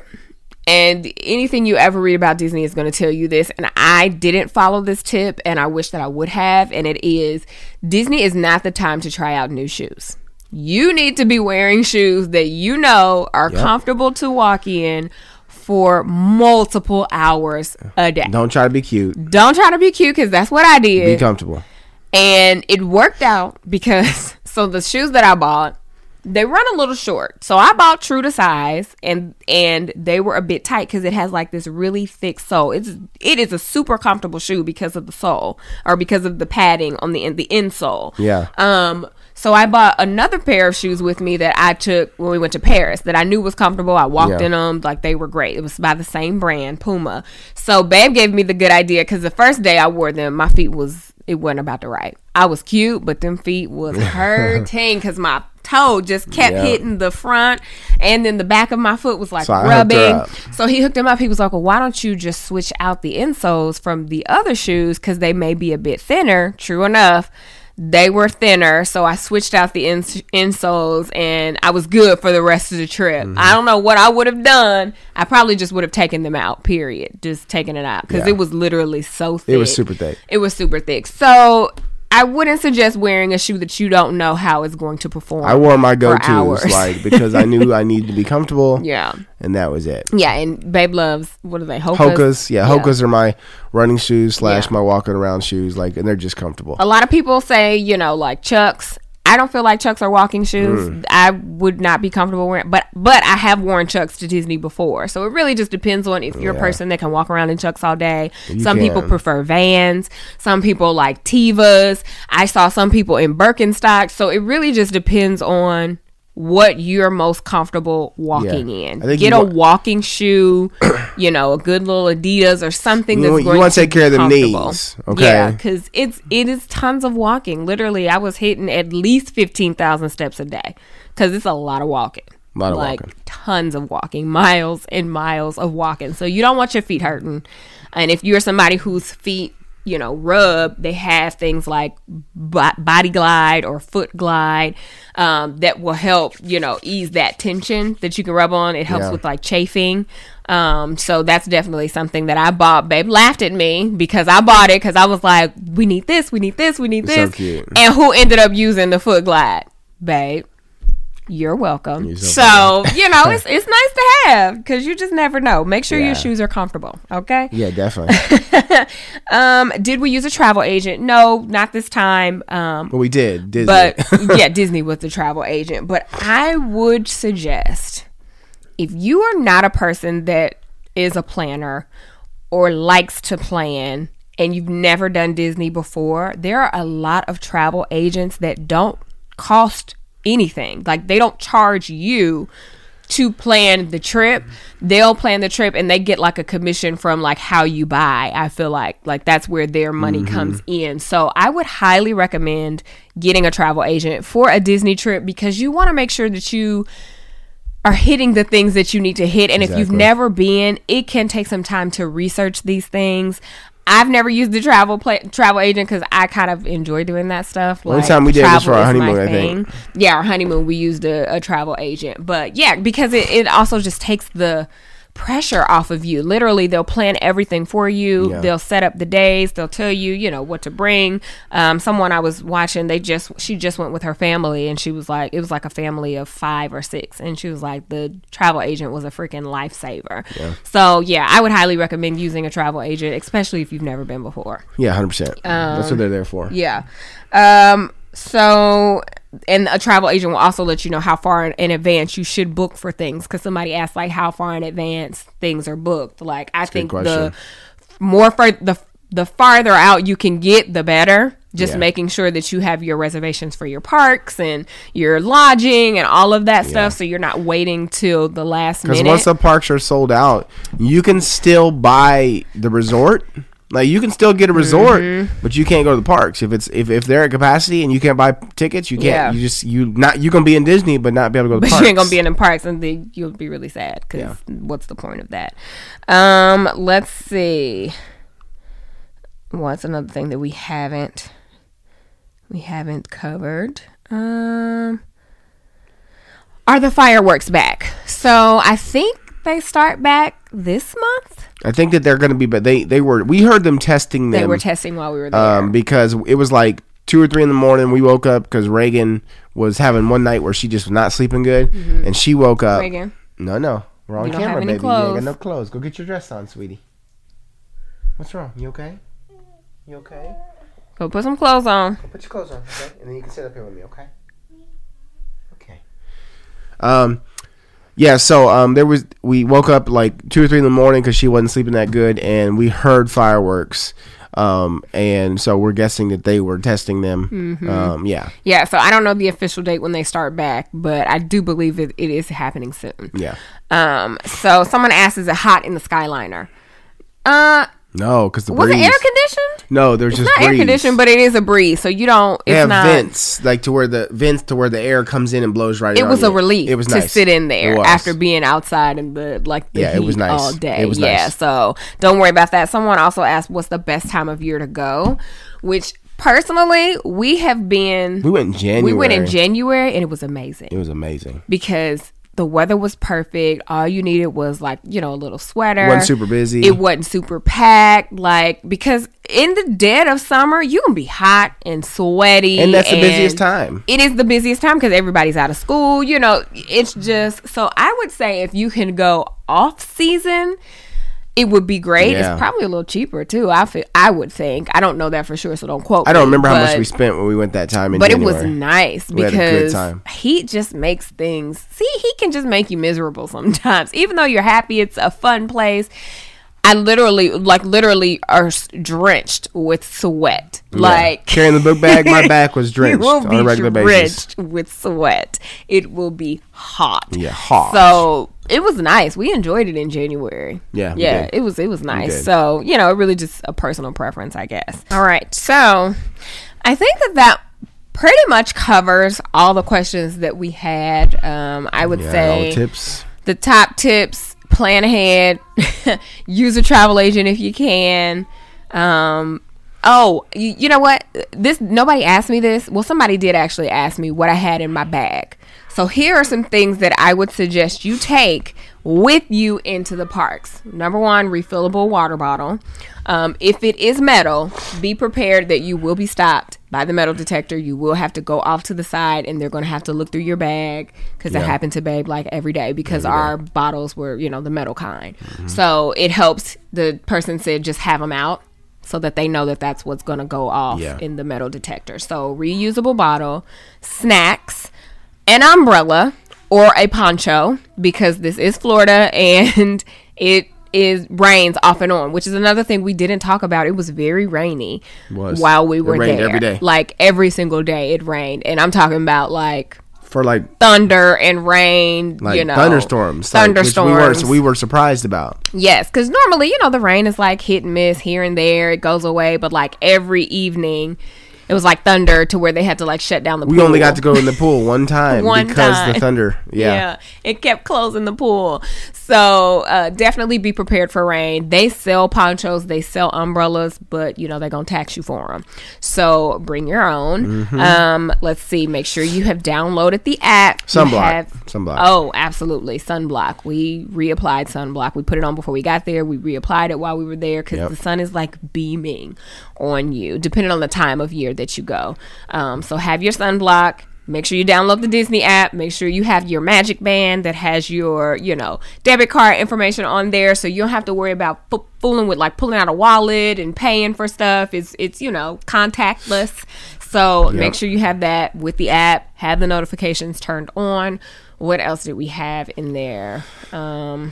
And anything you ever read about Disney is going to tell you this. And I didn't follow this tip, and I wish that I would have. And it is, Disney is not the time to try out new shoes. You need to be wearing shoes that you know are comfortable to walk in for multiple hours a day. Don't try to be cute. Don't try to be cute, because that's what I did. Be comfortable. And it worked out because, so the shoes that I bought, they run a little short. So I bought true to size, and they were a bit tight because it has like this really thick sole. It is a super comfortable shoe because of the sole, or because of the padding on the insole. Yeah. So I bought another pair of shoes with me that I took when we went to Paris that I knew was comfortable. I walked in them, like they were great. It was by the same brand, Puma. So Babe gave me the good idea, because the first day I wore them, my feet it wasn't about the right. I was cute, but them feet was hurting because my toe just kept hitting the front, and then the back of my foot was like rubbing. So he hooked him up. He was like, well, why don't you just switch out the insoles from the other shoes, because they may be a bit thinner. True enough, they were thinner, so I switched out the insoles, and I was good for the rest of the trip. I don't know what I would have done. I probably just would have taken them out, period. Just taken it out, because it was literally so thick. It was super thick. It was super thick. So I wouldn't suggest wearing a shoe that you don't know how it's going to perform. I wore my go-tos, like, because I knew I needed to be comfortable. Yeah. And that was it. Yeah, and Babe loves, what are they, Hokas? Hokas, yeah. Hokas are my running shoes / my walking around shoes, like, and they're just comfortable. A lot of people say, like Chucks. I don't feel like Chucks are walking shoes. I would not be comfortable wearing, but I have worn Chucks to Disney before. So it really just depends on if you're a person that can walk around in Chucks all day. Some people prefer Vans. Some people like Tevas. I saw some people in Birkenstocks. So it really just depends on what you're most comfortable walking in. Get a walking shoe, a good little Adidas or something that's going to take care of the knees. Okay. Yeah, because it is tons of walking. Literally, I was hitting at least 15,000 steps a day, because it's a lot of walking. Tons of walking, miles and miles of walking. So you don't want your feet hurting. And if you're somebody whose feet rub, they have things like Body Glide or Foot Glide that will help, ease that tension that you can rub on. It helps with like chafing. So that's definitely something that I bought. Babe laughed at me because I bought it, because I was like, we need this, we need this, we need this. So cute. And who ended up using the Foot Glide? Babe. You're welcome. So it's nice to have, because you just never know. Make sure your shoes are comfortable. Okay. Yeah, definitely. Did we use a travel agent? No, not this time. But we did. Disney. But Disney was the travel agent. But I would suggest, if you are not a person that is a planner or likes to plan, and you've never done Disney before, there are a lot of travel agents that don't cost anything. Like, they don't charge you to plan the trip. They'll plan the trip, and they get like a commission from like how you buy. I feel like that's where their money comes in. So I would highly recommend getting a travel agent for a Disney trip, because you want to make sure that you are hitting the things that you need to hit. And if you've never been, it can take some time to research these things. I've never used the travel agent, because I kind of enjoy doing that stuff. One time we did this for our honeymoon, I think. Yeah, our honeymoon, we used a travel agent. But yeah, because it also just takes the pressure off of you. Literally, they'll plan everything for you. Yeah. They'll set up the days. They'll tell you, what to bring. Someone I was watching, she just went with her family, and she was like, it was like a family of 5 or 6, and she was like, the travel agent was a freaking lifesaver. Yeah. So yeah, I would highly recommend using a travel agent, especially if you've never been before. Yeah, 100%. That's what they're there for. Yeah. So, and a travel agent will also let you know how far in advance you should book for things, because somebody asked like how far in advance things are booked. Like, I think the farther out you can get, the better. Just making sure that you have your reservations for your parks and your lodging and all of that stuff, so you're not waiting till the last minute. Because once the parks are sold out, you can still buy the resort. Like, you can still get a resort, but you can't go to the parks if they're at capacity and you can't buy tickets. You can't. You gonna be in Disney, but not be able to go to the parks. But you ain't gonna be in the parks, and then you'll be really sad, because what's the point of that? Let's see. What's another thing that we haven't we haven't covered. Are the fireworks back? So I think they start back this month. I think that they're going to be, but we heard them testing them. They were testing while we were there. Because it was like 2 or 3 in the morning. We woke up because Reagan was having one night where she just was not sleeping good, and she woke up. Reagan. No, we're on You don't camera, have any baby. clothes. You ain't got no clothes. Go get your dress on, sweetie. What's wrong? You okay? You okay? Go put some clothes on. Go put your clothes on, okay? And then you can sit up here with me, okay? Okay. Yeah, so we woke up like 2 or 3 in the morning because she wasn't sleeping that good, and we heard fireworks. And so we're guessing that they were testing them. Yeah. Yeah, so I don't know the official date when they start back, but I do believe that it is happening soon. Yeah. So someone asked, is it hot in the Skyliner? No, because the was breeze. it air conditioned? No, there's It's just not breeze. air conditioned, but it is a breeze, so you don't. They It's have not vents, like to where the air comes in and blows right. It on was you. a relief It was to nice. sit in there It was. after being outside in the Yeah, heat it was nice. all day. It was yeah, nice. so don't worry about that. Someone also asked, what's the best time of year to go? Which personally, we went in January. We went in January, and it was amazing. It was amazing because the weather was perfect. All you needed was a little sweater. Wasn't super busy. It wasn't super packed. Because in the dead of summer, you can be hot and sweaty. And that's the busiest time. It is the busiest time because everybody's out of school. It's just, so I would say if you can go off season, it would be great. Yeah. It's probably a little cheaper too. I would think. I don't know that for sure, so don't quote me. I don't remember how much we spent when we went that time in But January. it was nice We had a good because time. heat just makes things. See, he can just make you miserable sometimes. Even though you're happy, it's a fun place. I literally are drenched with sweat. Yeah. Carrying the book bag, my back was drenched you will on be a regular basis. drenched with sweat. It will be hot. Yeah, hot. So it was nice. We enjoyed it in January. Yeah, we yeah, did. it was nice. did. So it really just a personal preference, I guess. All right, so I think that pretty much covers all the questions that we had. I would Yeah, say all the tips. the top tips: plan ahead, use a travel agent if you can. You know what? Nobody asked me this. Well, somebody did actually ask me what I had in my bag. So here are some things that I would suggest you take with you into the parks. Number 1, refillable water bottle. If it is metal, be prepared that you will be stopped by the metal detector. You will have to go off to the side, and they're going to have to look through your bag because it happened to Babe every day because our bottles were, the metal kind. Mm-hmm. So it helps. The person said just have them out so that they know that that's what's going to go off in the metal detector. So reusable bottle, snacks, an umbrella or a poncho because this is Florida and it rains off and on, which is another thing we didn't talk about. It was very rainy while we were there. It rained every day. Every single day it rained. And I'm talking about for thunder and rain, thunderstorms. Thunderstorms. Which we were surprised about. Yes, because normally, the rain is hit and miss here and there. It goes away. But every evening, it was thunder to where they had to shut down the pool. We only got to go in the pool one time because the thunder. Yeah. It kept closing the pool. So definitely be prepared for rain. They sell ponchos, they sell umbrellas, but they're gonna tax you for them. So bring your own. Mm-hmm. Let's see. Make sure you have downloaded the app. Sunblock. Oh, absolutely, sunblock. We reapplied sunblock. We put it on before we got there. We reapplied it while we were there because the sun is beaming on you, depending on the time of year that you go. So have your sunblock. Make sure you download the Disney app. Make sure you have your Magic Band that has your, debit card information on there, so you don't have to worry about fooling with pulling out a wallet and paying for stuff. It's contactless. So make sure you have that with the app. Have the notifications turned on. What else did we have in there? I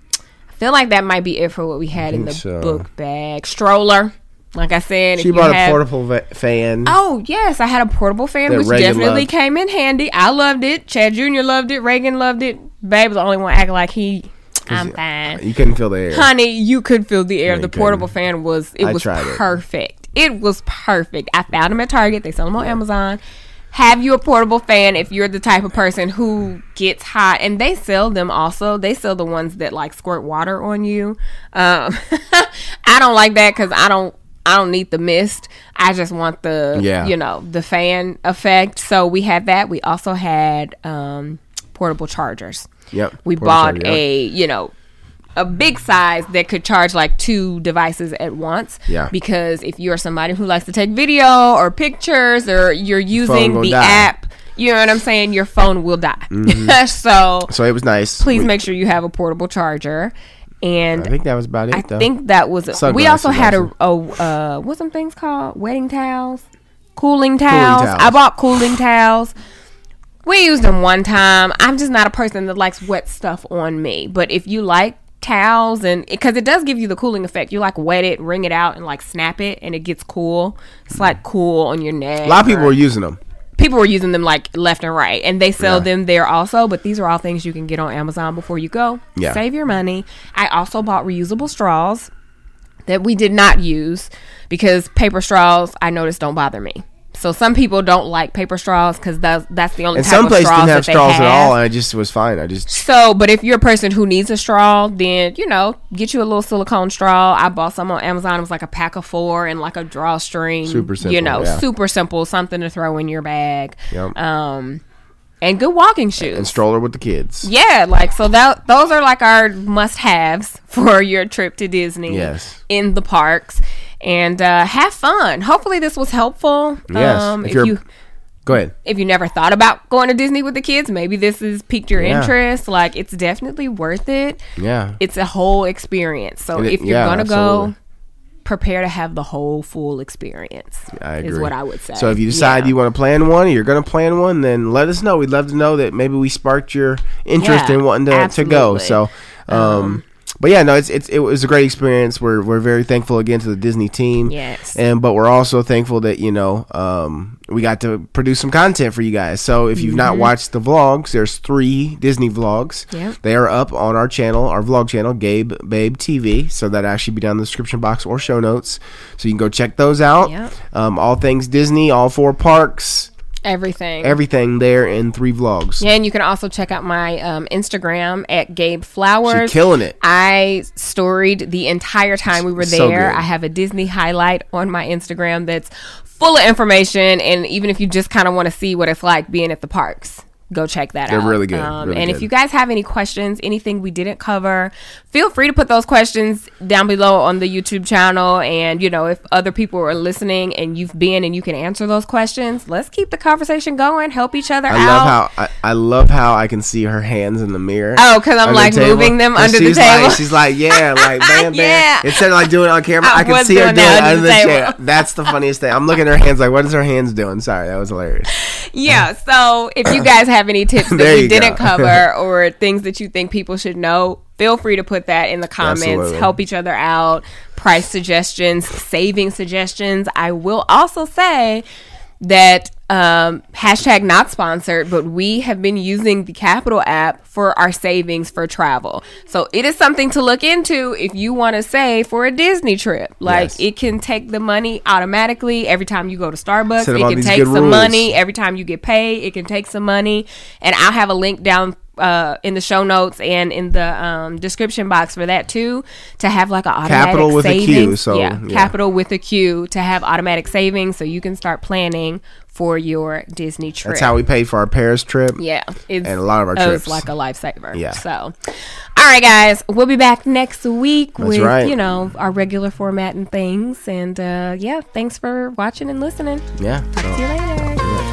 feel like that might be it for what we had in the book bag. Stroller. Like I said, she bought a portable fan. Oh, yes. I had a portable fan, which Reagan definitely loved. Came in handy. I loved it. Chad Jr. loved it. Reagan loved it. Babe was the only one acting like I'm fine. You couldn't feel the air. Honey, you could feel the air. No, the portable fan was perfect. It was perfect. I found them at Target. They sell them on Amazon. Have you a portable fan if you're the type of person who gets hot. And they sell them also. They sell the ones that squirt water on you. I don't like that because I I don't need the mist. I just want the, the fan effect. So we had that. We also had portable chargers. Yep. We bought a big size that could charge like 2 devices at once. Yeah. Because if you're somebody who likes to take video or pictures, or you're using the app, you know what I'm saying, your phone will die. Mm-hmm. so it was nice. Please make sure you have a portable charger. And I think that was about it. I think that was it. We also had what's some things called? Wedding towels? Cooling towels. I bought cooling towels. We used them one time. I'm just not a person that likes wet stuff on me. But if you like towels, and because it does give you the cooling effect, you like wet it, wring it out, and like snap it, and it gets cool. It's like cool on your neck. A lot of people were using them. People were using them like left and right, and they sell them there also. But these are all things you can get on Amazon before you go. Yeah. Save your money. I also bought reusable straws that we did not use because paper straws, I noticed, don't bother me. So some people don't like paper straws because that's the only type of straws that they have. And some places didn't have straws at all, and I just was fine. But if you're a person who needs a straw, then, get you a little silicone straw. I bought some on Amazon. It was like a pack of 4 and like a drawstring. Super simple, super simple. Something to throw in your bag. Yep. And good walking shoes. And stroller with the kids. Yeah, those are like our must-haves for your trip to Disney. Yes. In the parks. And have fun. Hopefully this was helpful. Yes. Go ahead. If you never thought about going to Disney with the kids, maybe this has piqued your interest. Like, it's definitely worth it. Yeah. It's a whole experience. So if you're going to go, prepare to have the whole full experience. I agree. Is what I would say. So if you decide you want to plan one, or you're going to plan one, then let us know. We'd love to know that maybe we sparked your interest in wanting to go. So, but yeah, no, it was a great experience. We're very thankful again to the Disney team. Yes. But we're also thankful that we got to produce some content for you guys. So if you've not watched the vlogs, there's 3 Disney vlogs. Yep. They are up on our channel, our vlog channel, Gabe Babe TV. So that'll actually be down in the description box or show notes. So you can go check those out. Yep. All things Disney, all 4 parks. Everything there in 3 vlogs. Yeah, and you can also check out my Instagram at Gabe Flowers. She's killing it. I storied the entire time we were there. I have a Disney highlight on my Instagram that's full of information, and even if you just kind of want to see what it's like being at the parks, go check that out. They're really good. If you guys have any questions, anything we didn't cover, feel free to put those questions down below on the YouTube channel. And, if other people are listening and you've been and you can answer those questions, let's keep the conversation going, help each other out. I love how I can see her hands in the mirror. Oh, because I'm like moving them under the table. She's like, bam, bam. Instead of like doing it on camera, I can see her doing it under the chair. That's the funniest thing. I'm looking at her hands like, what is her hands doing? Sorry, that was hilarious. Yeah, so if you guys have any tips that we didn't cover or things that you think people should know, feel free to put that in the comments. Absolutely. Help each other out. Price suggestions, saving suggestions. I will also say that hashtag not sponsored, but we have been using the Capital app for our savings for travel. So it is something to look into if you want to save for a Disney trip. It can take the money automatically every time you go to Starbucks. It can take some money every time you get paid. It can take some money, and I'll have a link down in the show notes and in the description box for that too, to have like an automatic Capital with savings. a Q. Capital with a Q, to have automatic savings so you can start planning for your Disney trip. That's how we paid for our Paris trip. Yeah. And a lot of our trips. It's like a lifesaver. Yeah. So, all right, guys. We'll be back next week with, right. our regular format and things. And, thanks for watching and listening. Yeah. Talk to you later.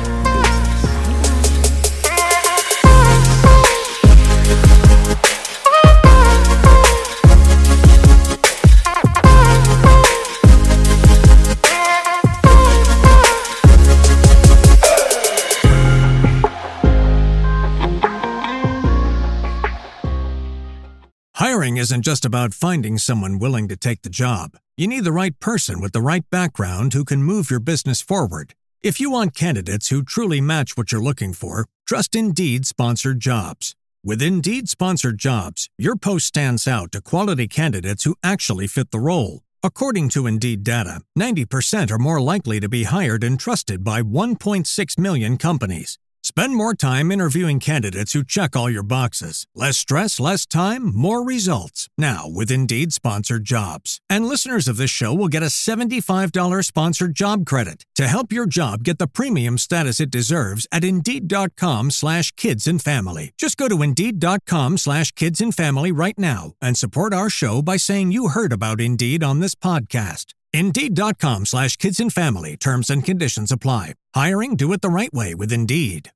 Hiring isn't just about finding someone willing to take the job. You need the right person with the right background who can move your business forward. If you want candidates who truly match what you're looking for, trust Indeed Sponsored Jobs. With Indeed Sponsored Jobs, your post stands out to quality candidates who actually fit the role. According to Indeed data, 90% are more likely to be hired and trusted by 1.6 million companies. Spend more time interviewing candidates who check all your boxes. Less stress, less time, more results. Now, with Indeed Sponsored Jobs. And listeners of this show will get a $75 sponsored job credit to help your job get the premium status it deserves at Indeed.com/kidsandfamily. Just go to Indeed.com/kidsandfamily right now and support our show by saying you heard about Indeed on this podcast. Indeed.com/kidsandfamily. Terms and conditions apply. Hiring? Do it the right way with Indeed.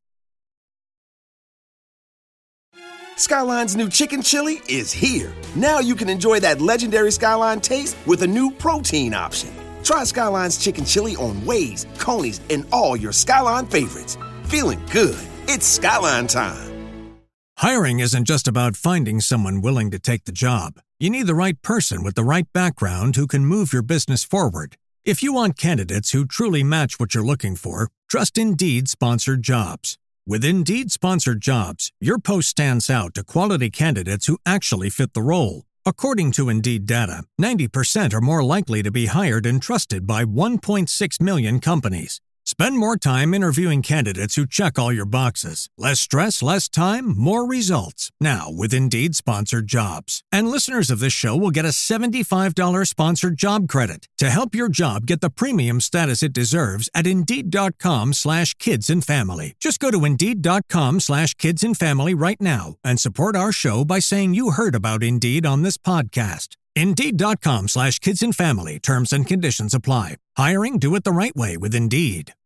Skyline's new chicken chili is here. Now you can enjoy that legendary Skyline taste with a new protein option. Try Skyline's chicken chili on Waze, Coney's, and all your Skyline favorites. Feeling good. It's Skyline time. Hiring isn't just about finding someone willing to take the job. You need the right person with the right background who can move your business forward. If you want candidates who truly match what you're looking for, trust Indeed Sponsored Jobs. With Indeed Sponsored Jobs, your post stands out to quality candidates who actually fit the role. According to Indeed data, 90% are more likely to be hired and trusted by 1.6 million companies. Spend more time interviewing candidates who check all your boxes. Less stress, less time, more results. Now, with Indeed Sponsored Jobs. And listeners of this show will get a $75 sponsored job credit to help your job get the premium status it deserves at Indeed.com/kidsandfamily. Just go to Indeed.com/kidsandfamily right now and support our show by saying you heard about Indeed on this podcast. Indeed.com/kidsandfamily. Terms and conditions apply. Hiring? Do it the right way with Indeed.